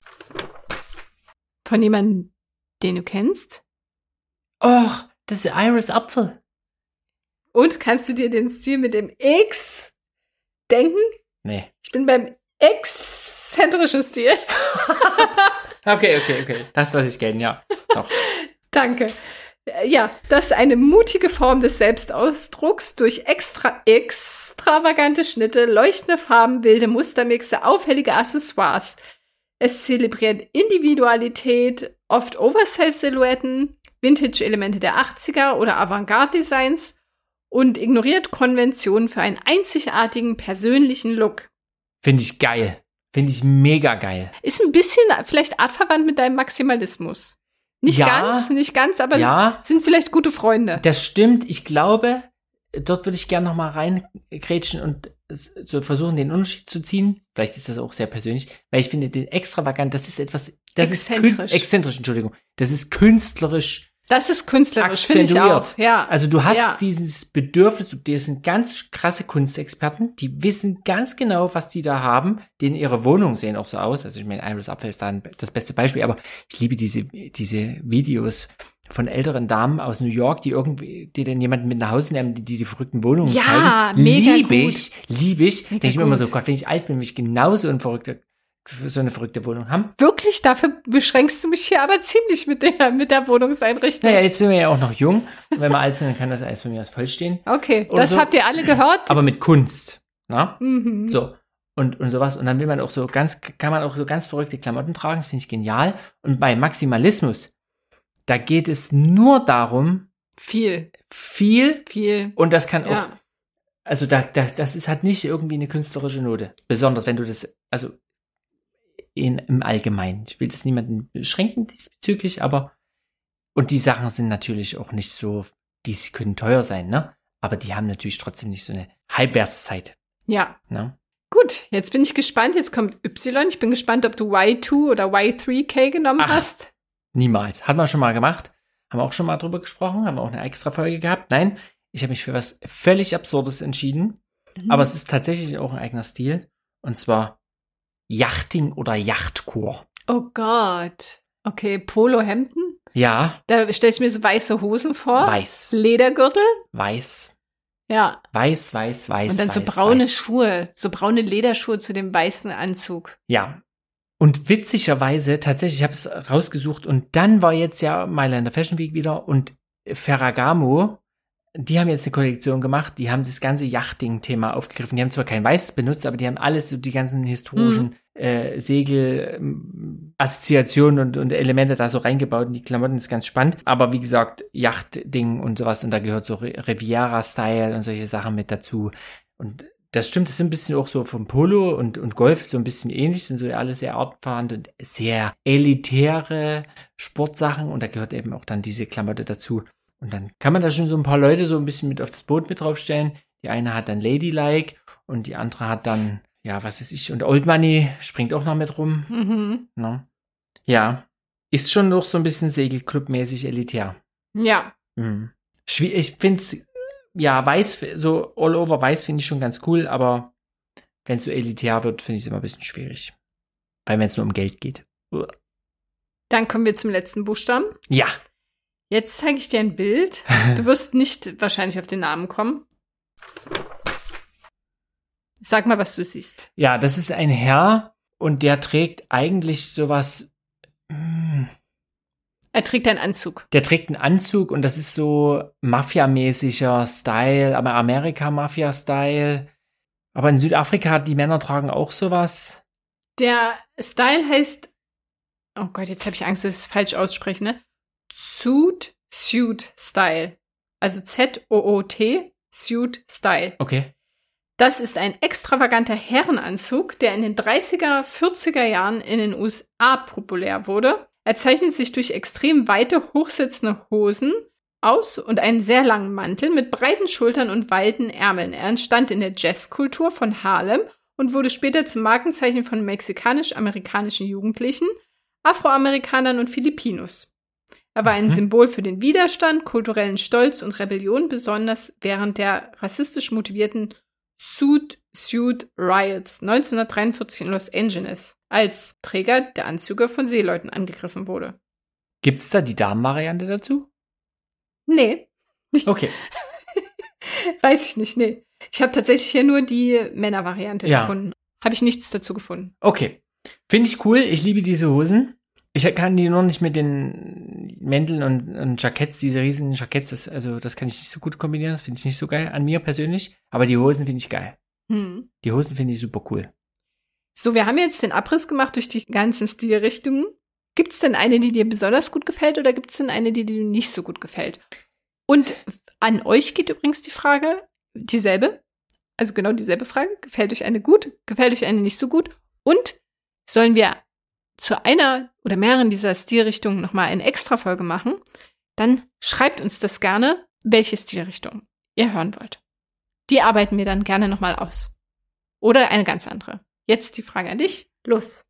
von jemandem, den du kennst. Och, das ist Iris Apfel. Und kannst du dir den Stil mit dem X denken? Nee. Ich bin beim exzentrischen Stil. Okay, okay, okay. Das lasse ich gelten, ja. Doch. Danke. Äh, Ja, das ist eine mutige Form des Selbstausdrucks durch extra extravagante Schnitte, leuchtende Farben, wilde Mustermixe, auffällige Accessoires. Es zelebriert Individualität, oft Oversize-Silhouetten, Vintage-Elemente der achtziger oder Avantgarde-Designs und ignoriert Konventionen für einen einzigartigen persönlichen Look. Finde ich geil. Finde ich mega geil. Ist ein bisschen vielleicht artverwandt mit deinem Maximalismus. Nicht Ja. ganz, nicht ganz, aber Ja. sind vielleicht gute Freunde. Das stimmt. Ich glaube, dort würde ich gerne noch mal reingrätschen und s- so versuchen, den Unterschied zu ziehen. Vielleicht ist das auch sehr persönlich, weil ich finde, den extravagant, das ist etwas, das ist Exzentrisch. kün- exzentrisch, Entschuldigung. Das ist künstlerisch. Das ist künstlerisch, finde ich Akzentuiert. auch. Ja. Also du hast Ja. dieses Bedürfnis, die sind ganz krasse Kunstexperten, die wissen ganz genau, was die da haben, denen ihre Wohnungen sehen auch so aus. Also ich meine, Iris Apfel ist da ein, das beste Beispiel, aber ich liebe diese, diese Videos von älteren Damen aus New York, die irgendwie, die dann jemanden mit nach Hause nehmen, die die, die verrückten Wohnungen Ja, zeigen. mega liebe gut. ich, liebe ich. Mega Denke ich mir immer gut. so, Gott, wenn ich alt bin, will ich genauso ein verrückte, so eine verrückte Wohnung haben. Wirklich, dafür beschränkst du mich hier aber ziemlich mit der, mit der Wohnungseinrichtung. Naja, jetzt sind wir ja auch noch jung. Und wenn wir alt sind, dann kann das alles von mir aus vollstehen. Okay, Oder das so. habt ihr alle gehört. Aber mit Kunst. Na? Mhm. So. Und, und sowas. Und dann will man auch so ganz, kann man auch so ganz verrückte Klamotten tragen. Das finde ich genial. Und bei Maximalismus, da geht es nur darum, Viel, viel, viel. und das kann auch, Ja. also da, da, das ist halt nicht irgendwie eine künstlerische Note. Besonders wenn du das, also in, im Allgemeinen. Ich will das niemanden beschränken diesbezüglich, aber und die Sachen sind natürlich auch nicht so, die können teuer sein, ne? Aber die haben natürlich trotzdem nicht so eine Halbwertszeit. Ja. Ne? Gut, jetzt bin ich gespannt. Jetzt kommt Y. Ich bin gespannt, ob du Y zwei oder Y drei K genommen Ach, hast. Niemals. Hat man schon mal gemacht. Haben wir auch schon mal drüber gesprochen. Haben wir auch eine extra Folge gehabt. Nein, ich habe mich für was völlig Absurdes entschieden. Mhm. Aber es ist tatsächlich auch ein eigener Stil. Und zwar Yachting oder Yachtcore. Oh Gott. Okay, Polohemden? Ja. Da stelle ich mir so weiße Hosen vor. Weiß. Ledergürtel? Weiß. Ja. Weiß, weiß, weiß. Und dann weiß, so braune weiß. Schuhe, so braune Lederschuhe zu dem weißen Anzug. Ja. Und witzigerweise, tatsächlich, ich habe es rausgesucht und dann war jetzt ja Mailänder Fashion Week wieder und Ferragamo, die haben jetzt eine Kollektion gemacht, die haben das ganze Yachting-Thema aufgegriffen. Die haben zwar kein Weiß benutzt, aber die haben alles, so die ganzen historischen mhm. äh, Segel, ähm, Assoziationen und, und Elemente da so reingebaut in die Klamotten. Das ist ganz spannend. Aber wie gesagt, Yacht-Ding und sowas und da gehört so Riviera-Style und solche Sachen mit dazu. Und das stimmt, das ist ein bisschen auch so vom Polo und, und Golf so ein bisschen ähnlich, sind so alle sehr artverwandt und sehr elitäre Sportsachen und da gehört eben auch dann diese Klamotte dazu. Und dann kann man da schon so ein paar Leute so ein bisschen mit auf das Boot mit draufstellen. Die eine hat dann Ladylike und die andere hat dann, ja, was weiß ich, und Old Money springt auch noch mit rum. Mhm. No. Ja, ist schon noch so ein bisschen Segelclub-mäßig elitär. Ja. Mhm. Schwie- ich find's, ja, weiß, so all over weiß finde ich schon ganz cool, aber wenn es so elitär wird, finde ich es immer ein bisschen schwierig. Weil wenn es nur um Geld geht. Dann kommen wir zum letzten Buchstaben. Ja. Jetzt zeige ich dir ein Bild. Du wirst nicht wahrscheinlich auf den Namen kommen. Sag mal, was du siehst. Ja, das ist ein Herr und der trägt eigentlich sowas. Mh, er trägt einen Anzug. Der trägt einen Anzug und das ist so Mafia-mäßiger Style, aber Amerika-Mafia-Style. Aber in Südafrika, die Männer tragen auch sowas. Der Style heißt, oh Gott, jetzt habe ich Angst, dass ich es falsch ausspreche, ne? Suit, Suit Style. Also Z O O T, Suit Style. Okay. Das ist ein extravaganter Herrenanzug, der in den dreißiger, vierziger Jahren in den U S A populär wurde. Er zeichnet sich durch extrem weite, hochsitzende Hosen aus und einen sehr langen Mantel mit breiten Schultern und weiten Ärmeln. Er entstand in der Jazzkultur von Harlem und wurde später zum Markenzeichen von mexikanisch-amerikanischen Jugendlichen, Afroamerikanern und Filipinos. Er war ein mhm. Symbol für den Widerstand, kulturellen Stolz und Rebellion, besonders während der rassistisch motivierten Suit Suit Riots neunzehnhundertdreiundvierzig in Los Angeles, als Träger der Anzüge von Seeleuten angegriffen wurde. Gibt's da die Damenvariante dazu? Nee. Okay. Weiß ich nicht, nee. Ich habe tatsächlich hier nur die Männervariante ja. gefunden. Habe ich nichts dazu gefunden. Okay. Finde ich cool. Ich liebe diese Hosen. Ich kann die nur nicht mit den Mänteln und, und Jacketts, diese riesigen Jacketts, das, also das kann ich nicht so gut kombinieren, das finde ich nicht so geil an mir persönlich, aber die Hosen finde ich geil. Hm. Die Hosen finde ich super cool. So, wir haben jetzt den Abriss gemacht durch die ganzen Stilrichtungen. Gibt es denn eine, die dir besonders gut gefällt oder gibt es denn eine, die dir nicht so gut gefällt? Und an euch geht übrigens die Frage, dieselbe, also genau dieselbe Frage, gefällt euch eine gut, gefällt euch eine nicht so gut und sollen wir zu einer oder mehreren dieser Stilrichtungen nochmal eine Extra-Folge machen, dann schreibt uns das gerne, welche Stilrichtung ihr hören wollt. Die arbeiten wir dann gerne nochmal aus. Oder eine ganz andere. Jetzt die Frage an dich. Los.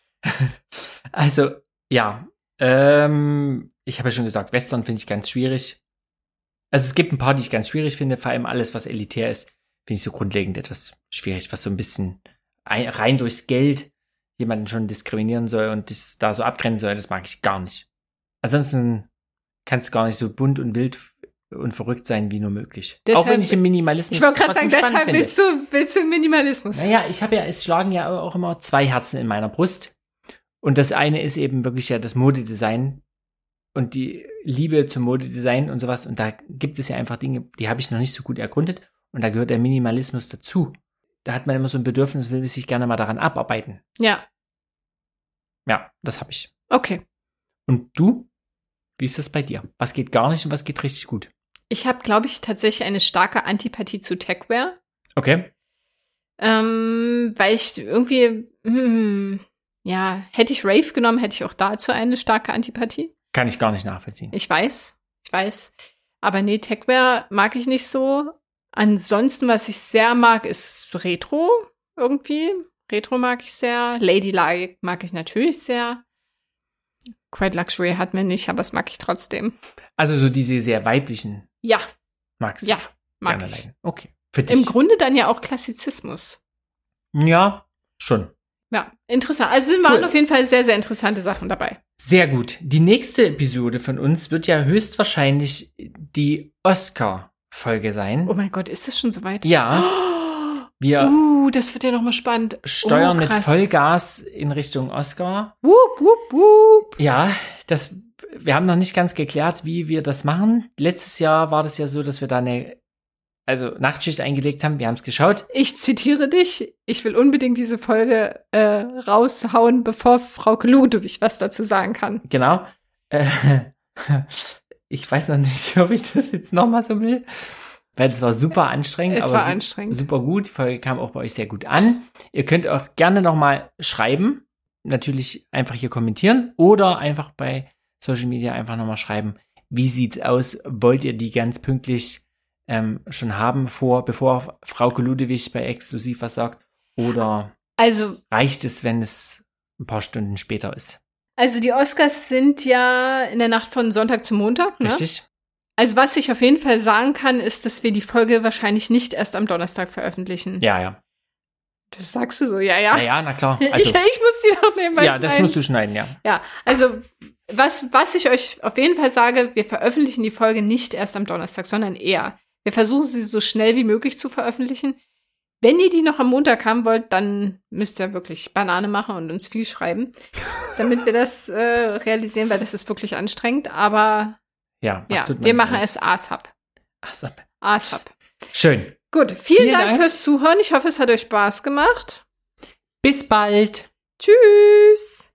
Also, ja. Ähm, ich habe ja schon gesagt, Western finde ich ganz schwierig. Also es gibt ein paar, die ich ganz schwierig finde. Vor allem alles, was elitär ist, finde ich so grundlegend etwas schwierig, was so ein bisschen ein, rein durchs Geld jemanden schon diskriminieren soll und das da so abgrenzen soll, das mag ich gar nicht. Ansonsten kann es gar nicht so bunt und wild und verrückt sein wie nur möglich. Deshalb, auch wenn ich im Minimalismus Ich wollte gerade sagen, deshalb willst du, willst du Minimalismus. Naja, ich habe ja, es schlagen ja auch immer zwei Herzen in meiner Brust. Und das eine ist eben wirklich ja das Modedesign und die Liebe zum Modedesign und sowas. Und da gibt es ja einfach Dinge, die habe ich noch nicht so gut ergründet. Und da gehört der Minimalismus dazu. Da hat man immer so ein Bedürfnis, will sich gerne mal daran abarbeiten. Ja. Ja, das habe ich. Okay. Und du? Wie ist das bei dir? Was geht gar nicht und was geht richtig gut? Ich habe, glaube ich, tatsächlich eine starke Antipathie zu Techwear. Okay. Ähm, weil ich irgendwie, hm, Ja, hätte ich Rave genommen, hätte ich auch dazu eine starke Antipathie. Kann ich gar nicht nachvollziehen. Ich weiß, ich weiß. Aber nee, Techwear mag ich nicht so. Ansonsten, was ich sehr mag, ist Retro irgendwie. Retro mag ich sehr. Ladylike mag ich natürlich sehr. Quiet Luxury hat mir nicht, aber das mag ich trotzdem. Also so diese sehr weiblichen Ja, magst du? ja, mag Gerne ich. leiden. Okay, für dich. Im Grunde dann ja auch Klassizismus. Ja, schon. Ja, interessant. Also sind waren Cool. auf jeden Fall sehr, sehr interessante Sachen dabei. Sehr gut. Die nächste Episode von uns wird ja höchstwahrscheinlich die Oscar-Folge sein. Oh mein Gott, ist das schon soweit? Ja, wir Uh, das wird ja nochmal spannend. steuern oh, mit krass. Vollgas in Richtung Oscar. Wupp, wupp, wupp. Ja, das, wir haben noch nicht ganz geklärt, wie wir das machen. Letztes Jahr war das ja so, dass wir da eine, also Nachtschicht eingelegt haben. Wir haben es geschaut. Ich zitiere dich. Ich will unbedingt diese Folge äh, raushauen, bevor Frau Ludwig was dazu sagen kann. Genau. Äh, ich weiß noch nicht, ob ich das jetzt nochmal so will. Weil es war super anstrengend. Es aber war su- anstrengend. Super gut. Die Folge kam auch bei euch sehr gut an. Ihr könnt auch gerne nochmal schreiben. Natürlich einfach hier kommentieren. Oder einfach bei Social Media einfach nochmal schreiben. Wie sieht's aus? Wollt ihr die ganz pünktlich ähm, schon haben, vor, bevor Frau Ludwig bei Exklusiv was sagt? Oder Also, reicht es, wenn es ein paar Stunden später ist? also die Oscars sind ja in der Nacht von Sonntag zu Montag, ne? Richtig? Also was ich auf jeden Fall sagen kann, ist, dass wir die Folge wahrscheinlich nicht erst am Donnerstag veröffentlichen. Ja, ja. Das sagst du so, ja, ja. Ja, ja, na klar. ich, Also, ich muss die noch nebenbei ja, das schneiden. musst du schneiden, ja. Ja, also was, was ich euch auf jeden Fall sage, wir veröffentlichen die Folge nicht erst am Donnerstag, sondern eher. Wir versuchen sie so schnell wie möglich zu veröffentlichen. Wenn ihr die noch am Montag haben wollt, dann müsst ihr wirklich Banane machen und uns viel schreiben, damit wir das äh, realisieren, weil das ist wirklich anstrengend. Aber Ja, was ja, tut man wir nicht machen alles? es ASAP. Ach so. ASAP. Schön. Gut, vielen, Vielen Dank Dank. fürs Zuhören. Ich hoffe, es hat euch Spaß gemacht. Bis bald. Tschüss.